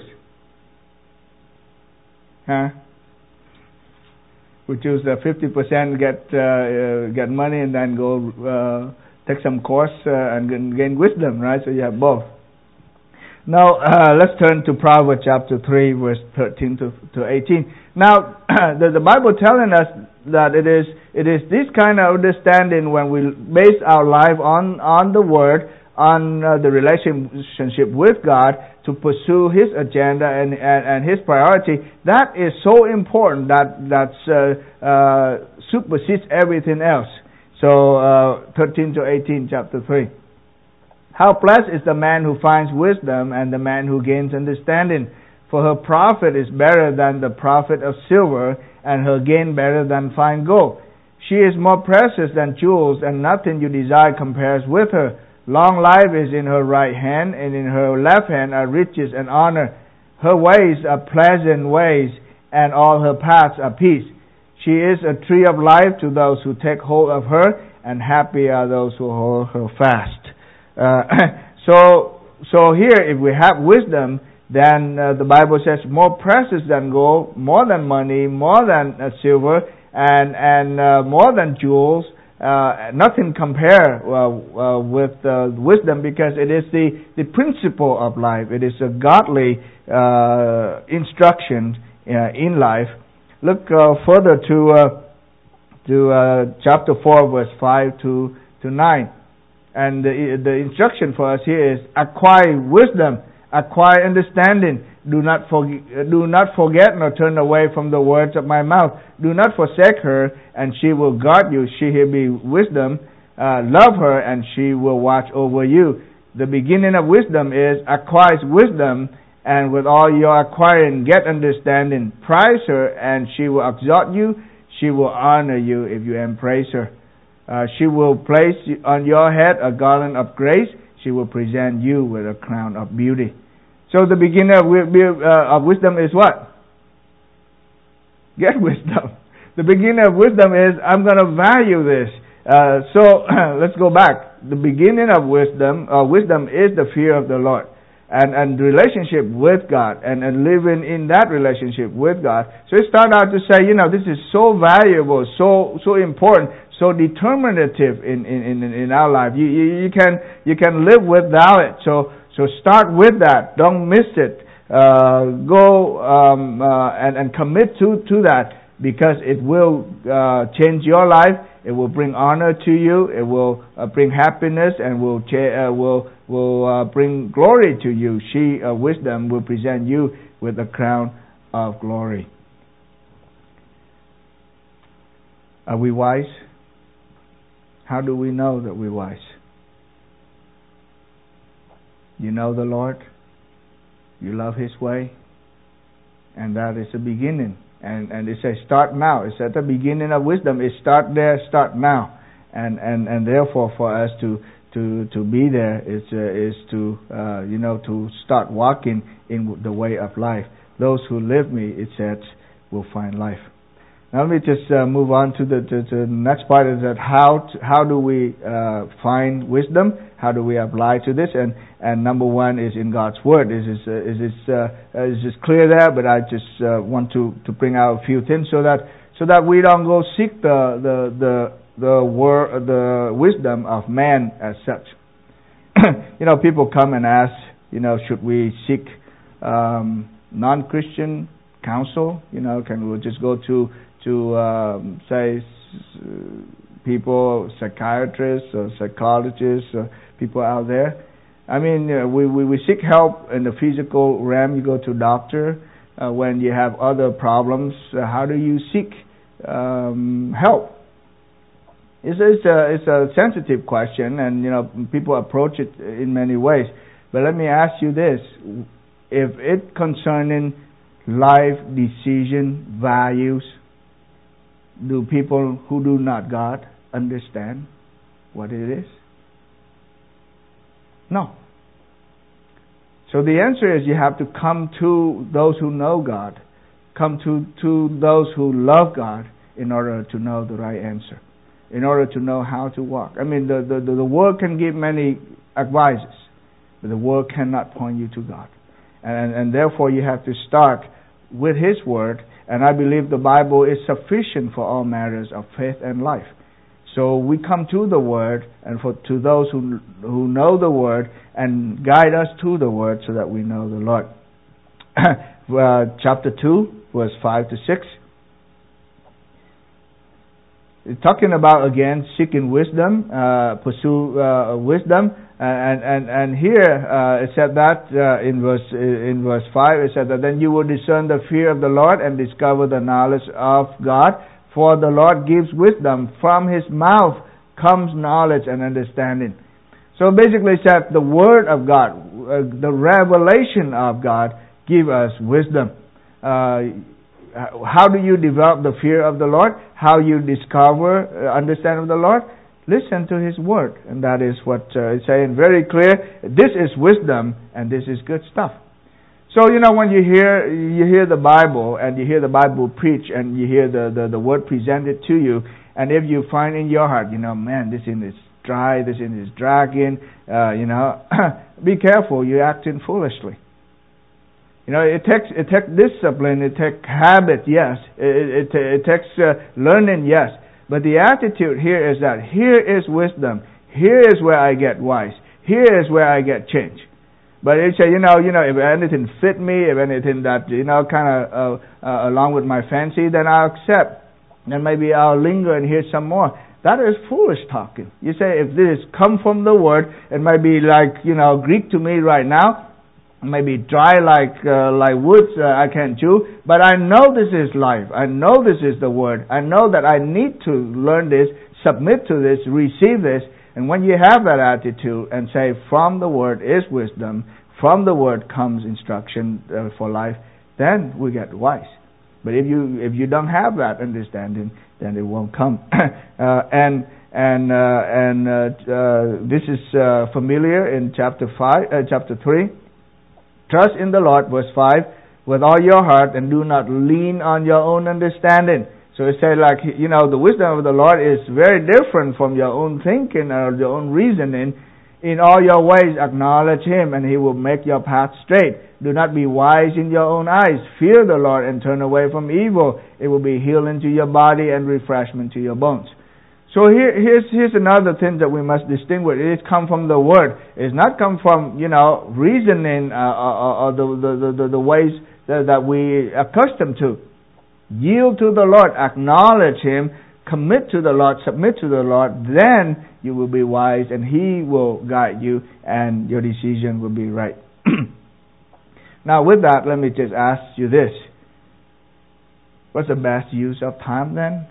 Huh? We choose the fifty percent, get uh, uh, get money, and then go uh, take some course uh, and gain wisdom, right? So you have both. Now uh, let's turn to Proverbs chapter three, verse thirteen to, to eighteen. Now the, the Bible telling us that it is it is this kind of understanding when we base our life on on the Word, on uh, the relationship with God, to pursue His agenda and, and, and His priority. That is so important that that uh, uh, supersedes everything else. So uh, thirteen to eighteen, chapter three. How blessed is the man who finds wisdom, and the man who gains understanding. For her profit is better than the profit of silver, and her gain better than fine gold. She is more precious than jewels, and nothing you desire compares with her. Long life is in her right hand, and in her left hand are riches and honor. Her ways are pleasant ways, and all her paths are peace. She is a tree of life to those who take hold of her, and happy are those who hold her fast. Uh, so, so here, if we have wisdom, then uh, the Bible says more precious than gold, more than money, more than uh, silver, and and uh, more than jewels. Uh, nothing compare uh, uh, with uh, wisdom, because it is the, the principle of life. It is a godly uh, instruction uh, in life. Look uh, further to uh, to uh, chapter four, verse five to to nine. And the, the instruction for us here is acquire wisdom, acquire understanding. Do not forget, do not forget nor turn away from the words of my mouth. Do not forsake her, and she will guard you. She will be wisdom. Uh, love her, and she will watch over you. The beginning of wisdom is acquire wisdom, and with all your acquiring, get understanding. Prize her, and she will exalt you. She will honor you if you embrace her. Uh, she will place on your head a garland of grace. She will present you with a crown of beauty. So the beginning of, uh, of wisdom is what? Get wisdom. The beginning of wisdom is, I'm going to value this. Uh, so let's go back. The beginning of wisdom, uh, wisdom is the fear of the Lord. And, and the relationship with God, and, and living in that relationship with God. So it started out to say, you know, this is so valuable, so so important, so determinative in, in, in our life. You, you you can you can live without it. So so start with that. Don't miss it. Uh, go um, uh, and and commit to to that, because it will uh, change your life. It will bring honor to you. It will uh, bring happiness, and will cha- uh, will will uh, bring glory to you. She, uh, wisdom, will present you with a crown of glory. Are we wise? How do we know that we're wise? You know the Lord. You love His way, and that is the beginning. And and it says start now. It's at the beginning of wisdom. It start there, start now. And and, and therefore for us to to, to be there is uh, is to uh, you know to start walking in the way of life. Those who live me, it says, will find life. Now let me just uh, move on to the to, to the next part. Is that how to, how do we uh, find wisdom? How do we apply to this? And and number one is in God's Word. Is this uh, is this uh, is this clear there? But I just uh, want to, to bring out a few things so that so that we don't go seek the the the the word the wisdom of man as such. You know, people come and ask, you know, should we seek um, non-Christian counsel? You know, can we just go to to um, say people, psychiatrists or psychologists or people out there? I mean, uh, we, we we seek help in the physical realm. You go to a doctor uh, when you have other problems. Uh, how do you seek um, help? It's, it's a it's a sensitive question, and you know people approach it in many ways. But let me ask you this: if it concerning life decision values, do people who do not God understand what it is? No. So the answer is you have to come to those who know God, come to, to those who love God in order to know the right answer, in order to know how to walk. I mean, the, the, the world can give many advices, but the world cannot point you to God. And, and therefore you have to start with His Word, and I believe the Bible is sufficient for all matters of faith and life. So we come to the Word, and for to those who who know the Word, and guide us to the Word so that we know the Lord. uh, chapter two, verse five to six. It's talking about, again, seeking wisdom, uh, pursue uh, wisdom. And and and here uh, it said that uh, in verse in verse five it said that then you will discern the fear of the Lord and discover the knowledge of God, for the Lord gives wisdom. From His mouth comes knowledge and understanding. So basically it said the Word of God, uh, the revelation of God, give us wisdom. Uh, how do you develop the fear of the Lord? How you discover uh, understanding of the Lord? Listen to His Word, and that is what uh, it's saying very clear. This is wisdom, and this is good stuff. So you know when you hear you hear the Bible, and you hear the Bible preach, and you hear the, the, the Word presented to you, and if you find in your heart, you know, man, this in is dry, this in is dragging, uh, you know, be careful. You're acting foolishly. You know, it takes it takes discipline, it takes habit, yes, it it, it takes uh, learning, yes. But the attitude here is that here is wisdom. Here is where I get wise. Here is where I get change. But it say, you know, you know, if anything fit me, if anything that you know, kind of uh, uh, along with my fancy, then I'll accept. Then maybe I'll linger and hear some more. that is foolish talking. You say, if this come from the Word, it might be like, you know, Greek to me right now. It might be dry like uh, like wood uh, I can't chew. But I know this is life. I know this is the Word. I know that I need to learn this, submit to this, receive this. And when you have that attitude and say, from the Word is wisdom, from the Word comes instruction uh, for life, then we get wise. But if you if you don't have that understanding, then it won't come. uh, and and uh, and uh, uh, this is uh, familiar in chapter five, uh, chapter three. Trust in the Lord, verse five, with all your heart, and do not lean on your own understanding. So it says, like, you know, the wisdom of the Lord is very different from your own thinking or your own reasoning. In all your ways acknowledge Him, and He will make your path straight. Do not be wise in your own eyes. Fear the Lord and turn away from evil. It will be healing to your body and refreshment to your bones. So here, here's here's another thing that we must distinguish. It is come from the Word. It's not come from, you know, reasoning uh, or, or the, the, the, the ways that, that we are accustomed to. Yield to the Lord. Acknowledge Him. Commit to the Lord. Submit to the Lord. Then you will be wise, and He will guide you, and your decision will be right. Now, with that, let me just ask you this. What's the best use of time then?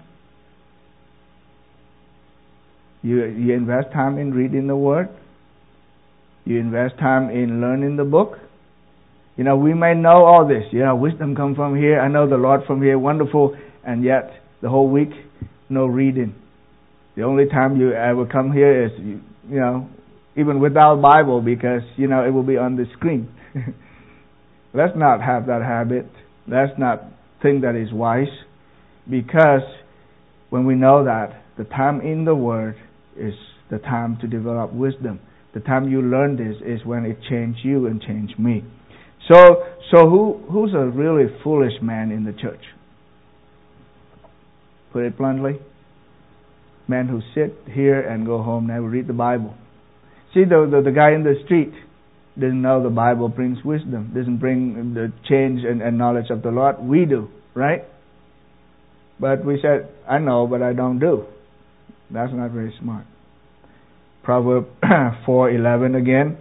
You, you invest time in reading the Word. You invest time in learning the book. You know, we may know all this. You know, wisdom comes from here. I know the Lord from here. Wonderful. And yet, the whole week, no reading. The only time you ever come here is, you, you know, even without Bible, because, you know, it will be on the screen. Let's not have that habit. Let's not think that is wise, because when we know that the time in the Word is the time to develop wisdom. The time you learn this is when it changed you and changed me. So, so who who's a really foolish man in the church? Put it bluntly, men who sit here and go home, never read the Bible. See, the, the the guy in the street doesn't know the Bible brings wisdom, doesn't bring the change and, and knowledge of the Lord. We do, right? But we said, I know, but I don't do. That's not very smart. Proverbs four eleven again.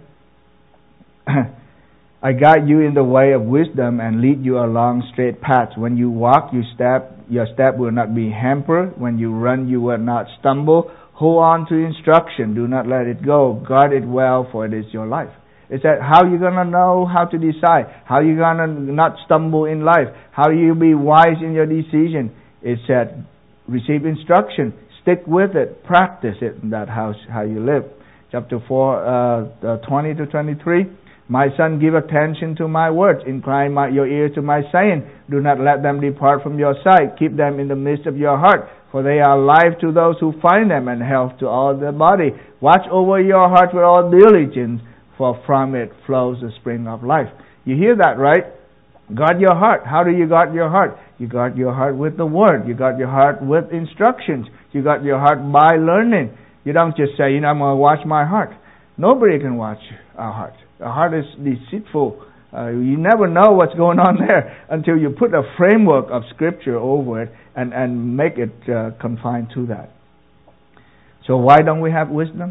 I guide you in the way of wisdom and lead you along straight paths. When you walk, you step, your step will not be hampered. When you run, you will not stumble. Hold on to instruction. Do not let it go. Guard it well, for it is your life. It said, how are you going to know how to decide? How are you going to not stumble in life? How you be wise in your decision? It said, receive instruction. Stick with it. Practice it. And that's how, how you live. Chapter four, uh, twenty to twenty-three. My son, give attention to my words. Incline my, your ear to my saying. Do not let them depart from your sight. Keep them in the midst of your heart. For they are life to those who find them, and health to all the body. Watch over your heart with all diligence, for from it flows the spring of life. You hear that, right? Guard your heart. How do you guard your heart? You guard your heart with the Word. You guard your heart with instructions. You guard your heart by learning. You don't just say, you know, I'm going to watch my heart. Nobody can watch our heart. Our heart is deceitful. Uh, you never know what's going on there until you put a framework of Scripture over it and, and make it uh, confined to that. So why don't we have wisdom?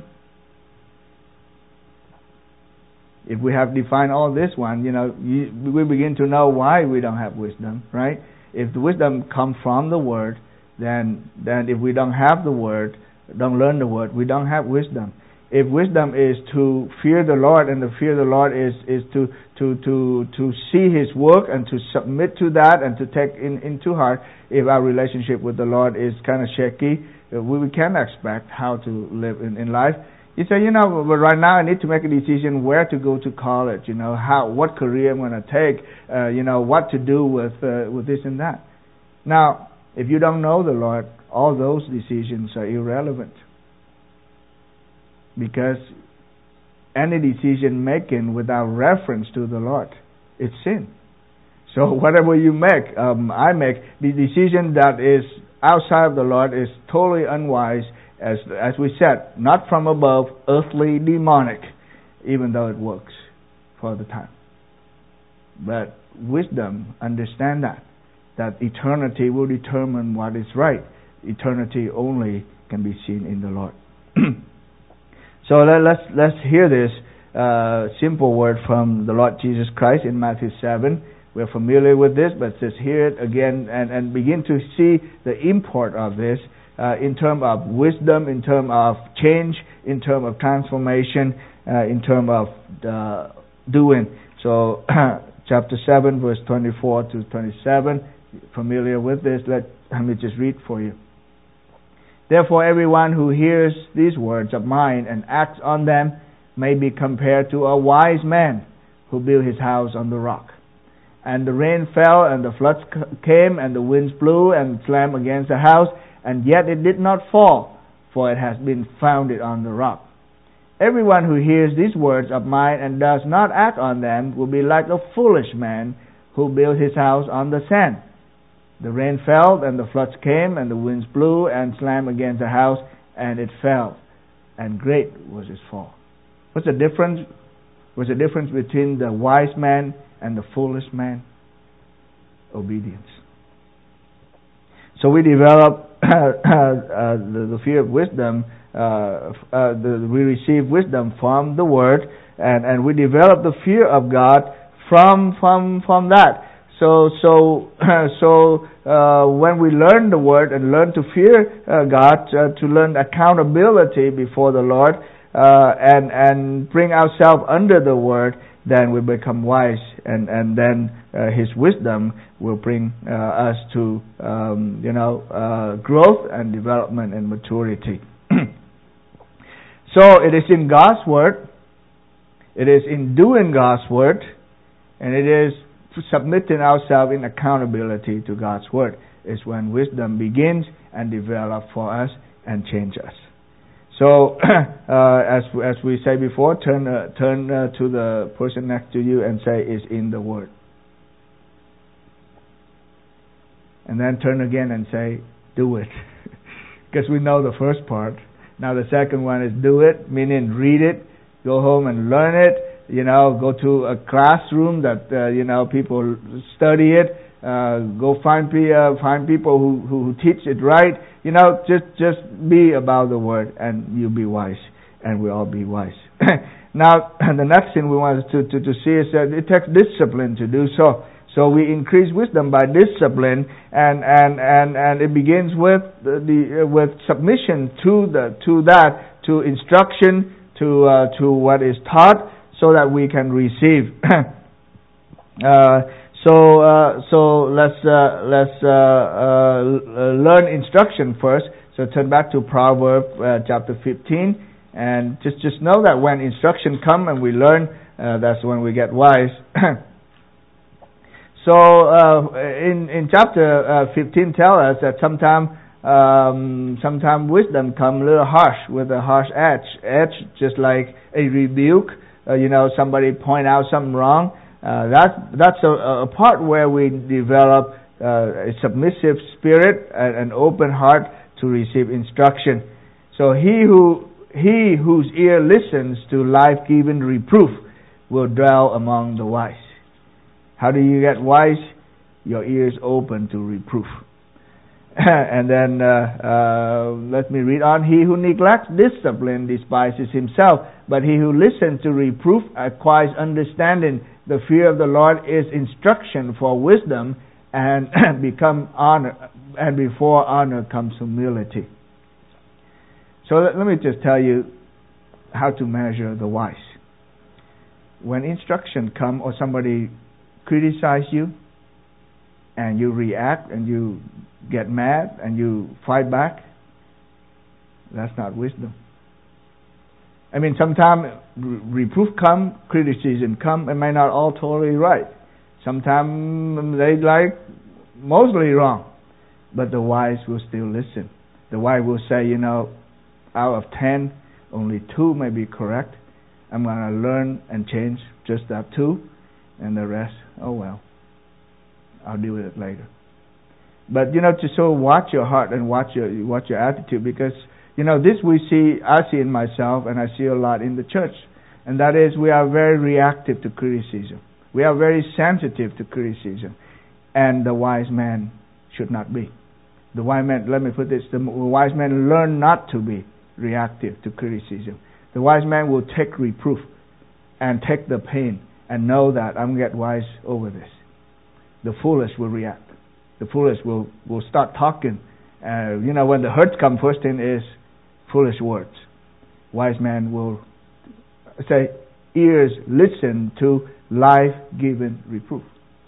If we have defined all this one, you know, you, we begin to know why we don't have wisdom, right? If the wisdom comes from the Word, then then if we don't have the Word, don't learn the Word, we don't have wisdom. If wisdom is to fear the Lord, and the fear of the Lord is, is to, to, to, to see His work and to submit to that and to take in, into heart, if our relationship with the Lord is kind of shaky, we, we can't expect how to live in, in life. You say, you know, but right now I need to make a decision where to go to college, you know, how, what career I'm going to take, uh, you know, what to do with, uh, with this and that. Now, if you don't know the Lord, all those decisions are irrelevant. Because any decision making without reference to the Lord, it's sin. So whatever you make, um, I make, the decision that is outside of the Lord is totally unwise, as as we said, not from above, earthly, demonic, even though it works for the time. But wisdom, understand that, that eternity will determine what is right. Eternity only can be seen in the Lord. So let, let's let's hear this uh, simple word from the Lord Jesus Christ in Matthew seven. We're familiar with this, but just hear it again and, and begin to see the import of this uh, in terms of wisdom, in terms of change, in terms of transformation, uh, in terms of uh, doing. So chapter seven, verse twenty-four to twenty-seven. Familiar with this? Let, let me just read for you. Therefore, everyone who hears these words of mine and acts on them may be compared to a wise man who built his house on the rock. And the rain fell, and the floods came, and the winds blew and slammed against the house, and yet it did not fall, for it has been founded on the rock. Everyone who hears these words of mine and does not act on them will be like a foolish man who built his house on the sand. The rain fell, and the floods came, and the winds blew and slammed against the house, and it fell, and great was its fall. What's the difference? What's the difference between the wise man and the foolish man? Obedience. So we develop uh, the, the fear of wisdom. Uh, uh, the, we receive wisdom from the Word, and, and we develop the fear of God from from from that. So so so uh, when we learn the Word and learn to fear uh, God, uh, to learn accountability before the Lord, uh, and and bring ourselves under the Word, then we become wise, and and then uh, His wisdom will bring uh, us to um, you know uh, growth and development and maturity. So it is in God's Word, it is in doing God's Word, and it is submitting ourselves in accountability to God's Word is when wisdom begins and develops for us and change us. So, uh, as as we say before, turn uh, turn uh, to the person next to you and say, "Is in the Word." And then turn again and say, "Do it," because we know the first part. Now the second one is do it, meaning read it, go home and learn it. You know, go to a classroom that uh, you know people study it. Uh, go find pe- uh, find people who, who teach it right. You know, just just be about the Word, and you'll be wise, and we'll all be wise. Now, the next thing we want to, to to see is that it takes discipline to do so. So we increase wisdom by discipline, and and and, and it begins with the, the uh, with submission to the to that to instruction to uh, to what is taught, so that we can receive. uh, so uh, so let's uh, let's uh, uh, learn instruction first. So turn back to Proverbs uh, chapter fifteen, and just just know that when instruction comes and we learn, uh, that's when we get wise. So uh, in in chapter uh, fifteen, tell us that sometimes um, sometimes wisdom comes a little harsh, with a harsh edge, edge just like a rebuke. Uh, you know, somebody point out something wrong. Uh, that that's a, a part where we develop uh, a submissive spirit and an open heart to receive instruction. So he who he whose ear listens to life-giving reproof will dwell among the wise. How do you get wise? Your ears open to reproof. And then uh, uh, let me read on. He who neglects discipline despises himself, but he who listens to reproof acquires understanding. The fear of the Lord is instruction for wisdom, and become honor, and before honor comes humility. So let, let me just tell you how to measure the wise. When instruction comes or somebody criticize you, and you react and you get mad and you fight back, that's not wisdom. I mean, sometimes reproof come, criticism come, it may not all totally right. Sometimes they like mostly wrong, but the wise will still listen. The wise will say, you know, out of ten, only two may be correct. I'm going to learn and change just that two, and the rest, oh well, I'll deal with it later. But you know, to so watch your heart and watch your watch your attitude, because you know this we see, I see in myself, and I see a lot in the church, and that is we are very reactive to criticism. We are very sensitive to criticism, and the wise man should not be. The wise man, let me put this, the wise man learn not to be reactive to criticism. The wise man will take reproof and take the pain and know that I'm going to get wise over this. The foolish will react. The foolish will, will start talking. Uh, you know, when the hurts come, first thing is foolish words. Wise man will say, ears listen to life-giving reproof.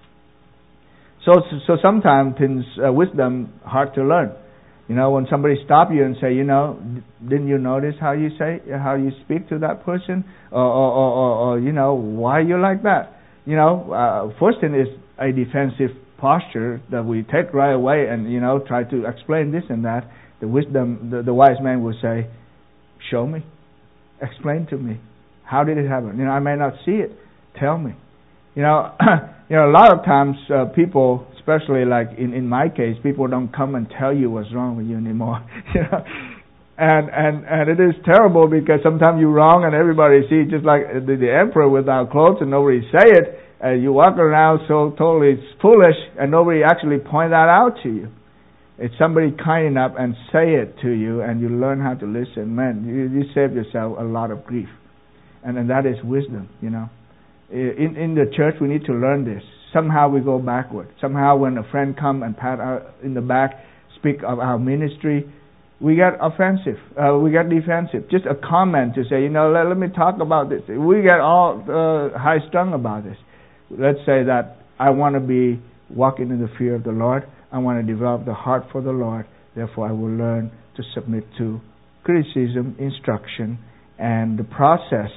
So, so sometimes things, uh, wisdom hard to learn. You know, when somebody stop you and say, you know, didn't you notice how you say, how you speak to that person, or, or, or, or, or you know, why you like that? You know, uh, first thing is a defensive posture that we take right away, and you know, try to explain this and that. The wisdom, the, the wise man will say, show me, explain to me, how did it happen? You know, I may not see it. Tell me. You know, you know, a lot of times uh, people, especially like in, in my case, people don't come and tell you what's wrong with you anymore. You know, and and and it is terrible because sometimes you're wrong and everybody sees, just like the, the emperor without clothes and nobody say it. Uh, you walk around so totally foolish and nobody actually point that out to you. It's somebody kind enough and say it to you, and you learn how to listen. Man, you, you save yourself a lot of grief, and and that is wisdom. You know. In in the church, we need to learn this. Somehow we go backward. Somehow when a friend come and pat our, in the back, speak of our ministry, we get offensive. Uh, we get defensive. Just a comment to say, you know, let, let me talk about this. We get all uh, high strung about this. Let's say that I want to be walking in the fear of the Lord. I want to develop the heart for the Lord. Therefore, I will learn to submit to criticism, instruction, and the process.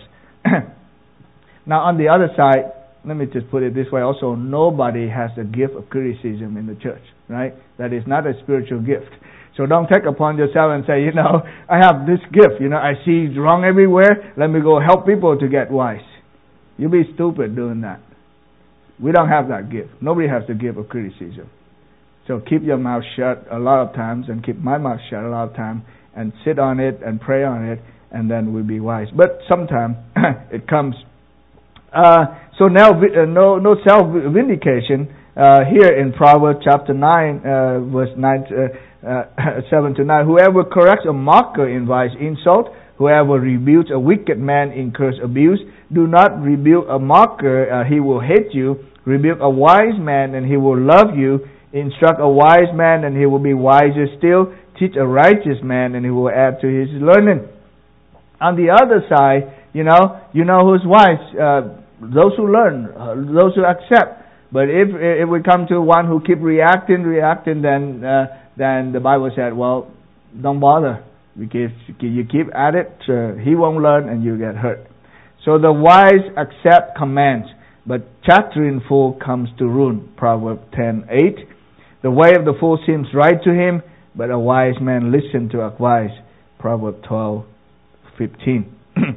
Now, on the other side, let me just put it this way also, nobody has the gift of criticism in the church, right? That is not a spiritual gift. So don't take upon yourself and say, you know, I have this gift, you know, I see wrong everywhere, let me go help people to get wise. You'll be stupid doing that. We don't have that gift. Nobody has the gift of criticism. So keep your mouth shut a lot of times, and keep my mouth shut a lot of times, and sit on it and pray on it, and then we'll be wise. But sometimes it comes. Uh, so now, uh, no, no self-vindication uh, here in Proverbs chapter nine, uh, verse nine, uh, uh, seven to nine. Whoever corrects a mocker invites insult. Whoever rebukes a wicked man incurs abuse. Do not rebuke a mocker; uh, he will hate you. Rebuke a wise man, and he will love you. Instruct a wise man, and he will be wiser still. Teach a righteous man, and he will add to his learning. On the other side, you know, you know who's wise. Uh, those who learn, uh, those who accept. But if if we come to one who keep reacting, reacting, then uh, then the Bible said, well, don't bother, because you keep at it, uh, he won't learn, and you get hurt. So the wise accept commands, but chattering fool comes to ruin. Proverbs ten eight. The way of the fool seems right to him, but a wise man listens to advice. Proverbs twelve fifteen.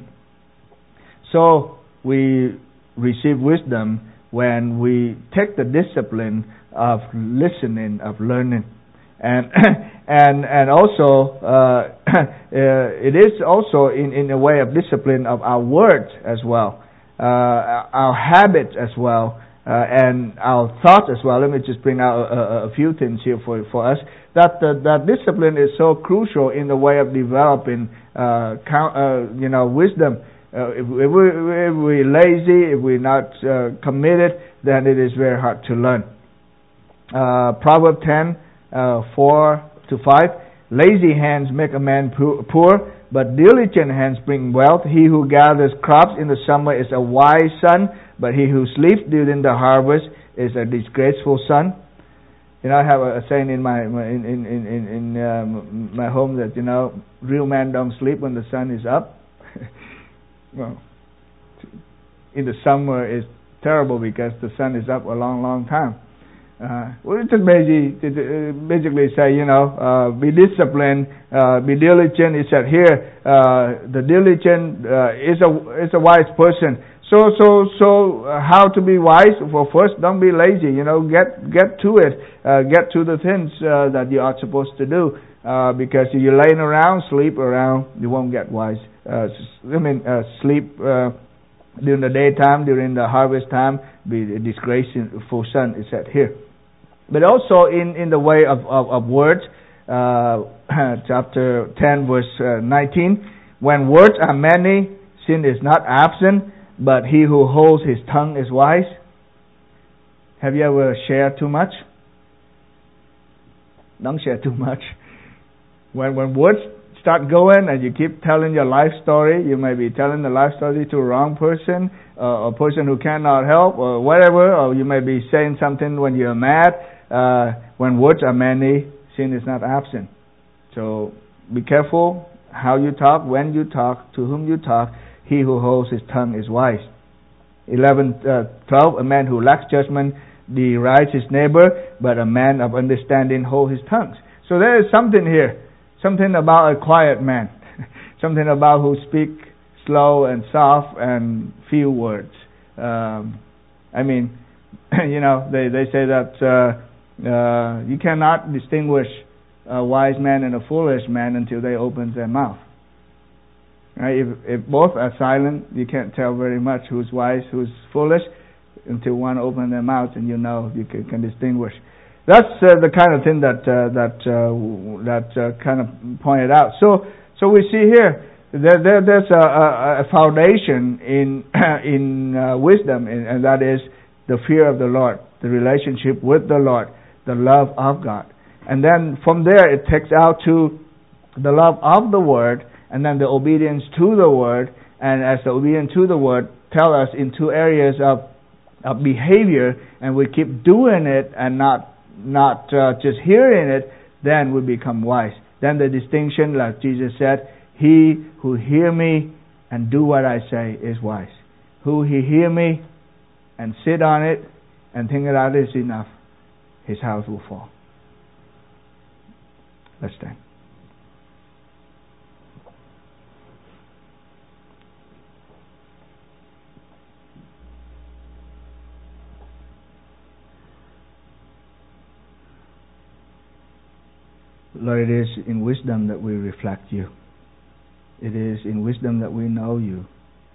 So we receive wisdom when we take the discipline of listening, of learning, and and and also uh, uh, it is also in in a way of discipline of our words as well, uh, our habits as well, uh, and our thoughts as well. Let me just bring out a, a few things here for for us. That the, that discipline is so crucial in the way of developing, uh, count, uh, you know, wisdom. Uh, if, if, we, if we're lazy, if we're not uh, committed, then it is very hard to learn. Uh, Proverbs ten, uh, four to five. Lazy hands make a man poor, but diligent hands bring wealth. He who gathers crops in the summer is a wise son, but he who sleeps during the harvest is a disgraceful son. You know, I have a saying in my in in in in, in um, my home that, you know, real men don't sleep when the sun is up. Well, in the summer it's terrible because the sun is up a long, long time. Uh, well, it just basically, basically say, you know, uh, be disciplined, uh, be diligent. It said here, uh, the diligent uh, is a is a wise person. So, so, so, uh, how to be wise? Well, first, don't be lazy. You know, get get to it. Uh, get to the things uh, that you are supposed to do. Uh, because if you're laying around, sleep around, you won't get wise. Uh, I mean, uh, sleep uh, during the daytime, during the harvest time, be a disgraceful son, is said here. But also in, in the way of, of, of words, uh, chapter ten, verse uh, nineteen. When words are many, sin is not absent, but he who holds his tongue is wise. Have you ever shared too much? Don't share too much. When when words start going and you keep telling your life story, you may be telling the life story to a wrong person, uh, a person who cannot help, or whatever, or you may be saying something when you're mad. Uh, when words are many, sin is not absent. So be careful how you talk, when you talk, to whom you talk. He who holds his tongue is wise. eleven, uh, twelve, a man who lacks judgment derides his neighbor, but a man of understanding holds his tongue. So there is something here. Something about a quiet man. Something about who speak slow and soft and few words. Um, I mean, you know, they, they say that uh, uh, you cannot distinguish a wise man and a foolish man until they open their mouth. Right? If, if both are silent, you can't tell very much who's wise, who's foolish, until one opens their mouth and you know, you can, can distinguish. That's uh, the kind of thing that uh, that uh, that uh, kind of pointed out. So so we see here there, there there's a, a, a foundation in in uh, wisdom, and, and that is the fear of the Lord, the relationship with the Lord, the love of God, and then from there it takes out to the love of the Word, and then the obedience to the Word, and as the obedience to the Word tell us in two areas of of behavior, and we keep doing it and not. not uh, just hearing it, then we become wise. Then the distinction, like Jesus said, he who hear me and do what I say is wise. Who he hear me and sit on it and think that is enough, his house will fall. Let's stand. Lord, it is in wisdom that we reflect you. It is in wisdom that we know you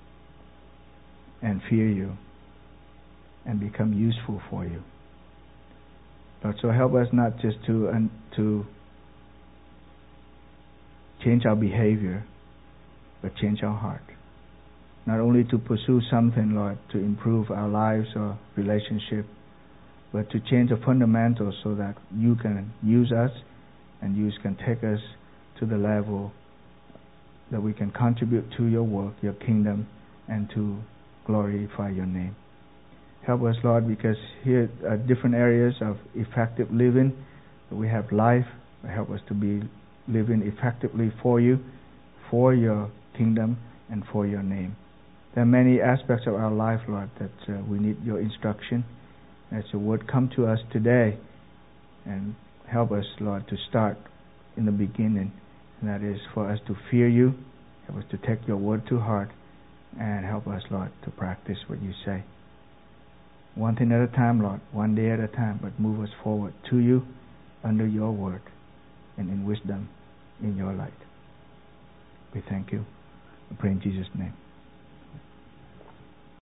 and fear you and become useful for you. Lord, so help us not just to um, to change our behavior, but change our heart. Not only to pursue something, Lord, to improve our lives or relationship, but to change the fundamentals so that you can use us and you can take us to the level that we can contribute to your work, your kingdom, and to glorify your name. Help us, Lord, because here are different areas of effective living. We have life. Help us to be living effectively for you, for your kingdom, and for your name. There are many aspects of our life, Lord, that uh, we need your instruction. As your word come to us today, and help us, Lord, to start in the beginning, and that is for us to fear you, help us to take your word to heart, and help us, Lord, to practice what you say. One thing at a time, Lord, one day at a time, but move us forward to you under your word and in wisdom in your light. We thank you. We pray in Jesus' name.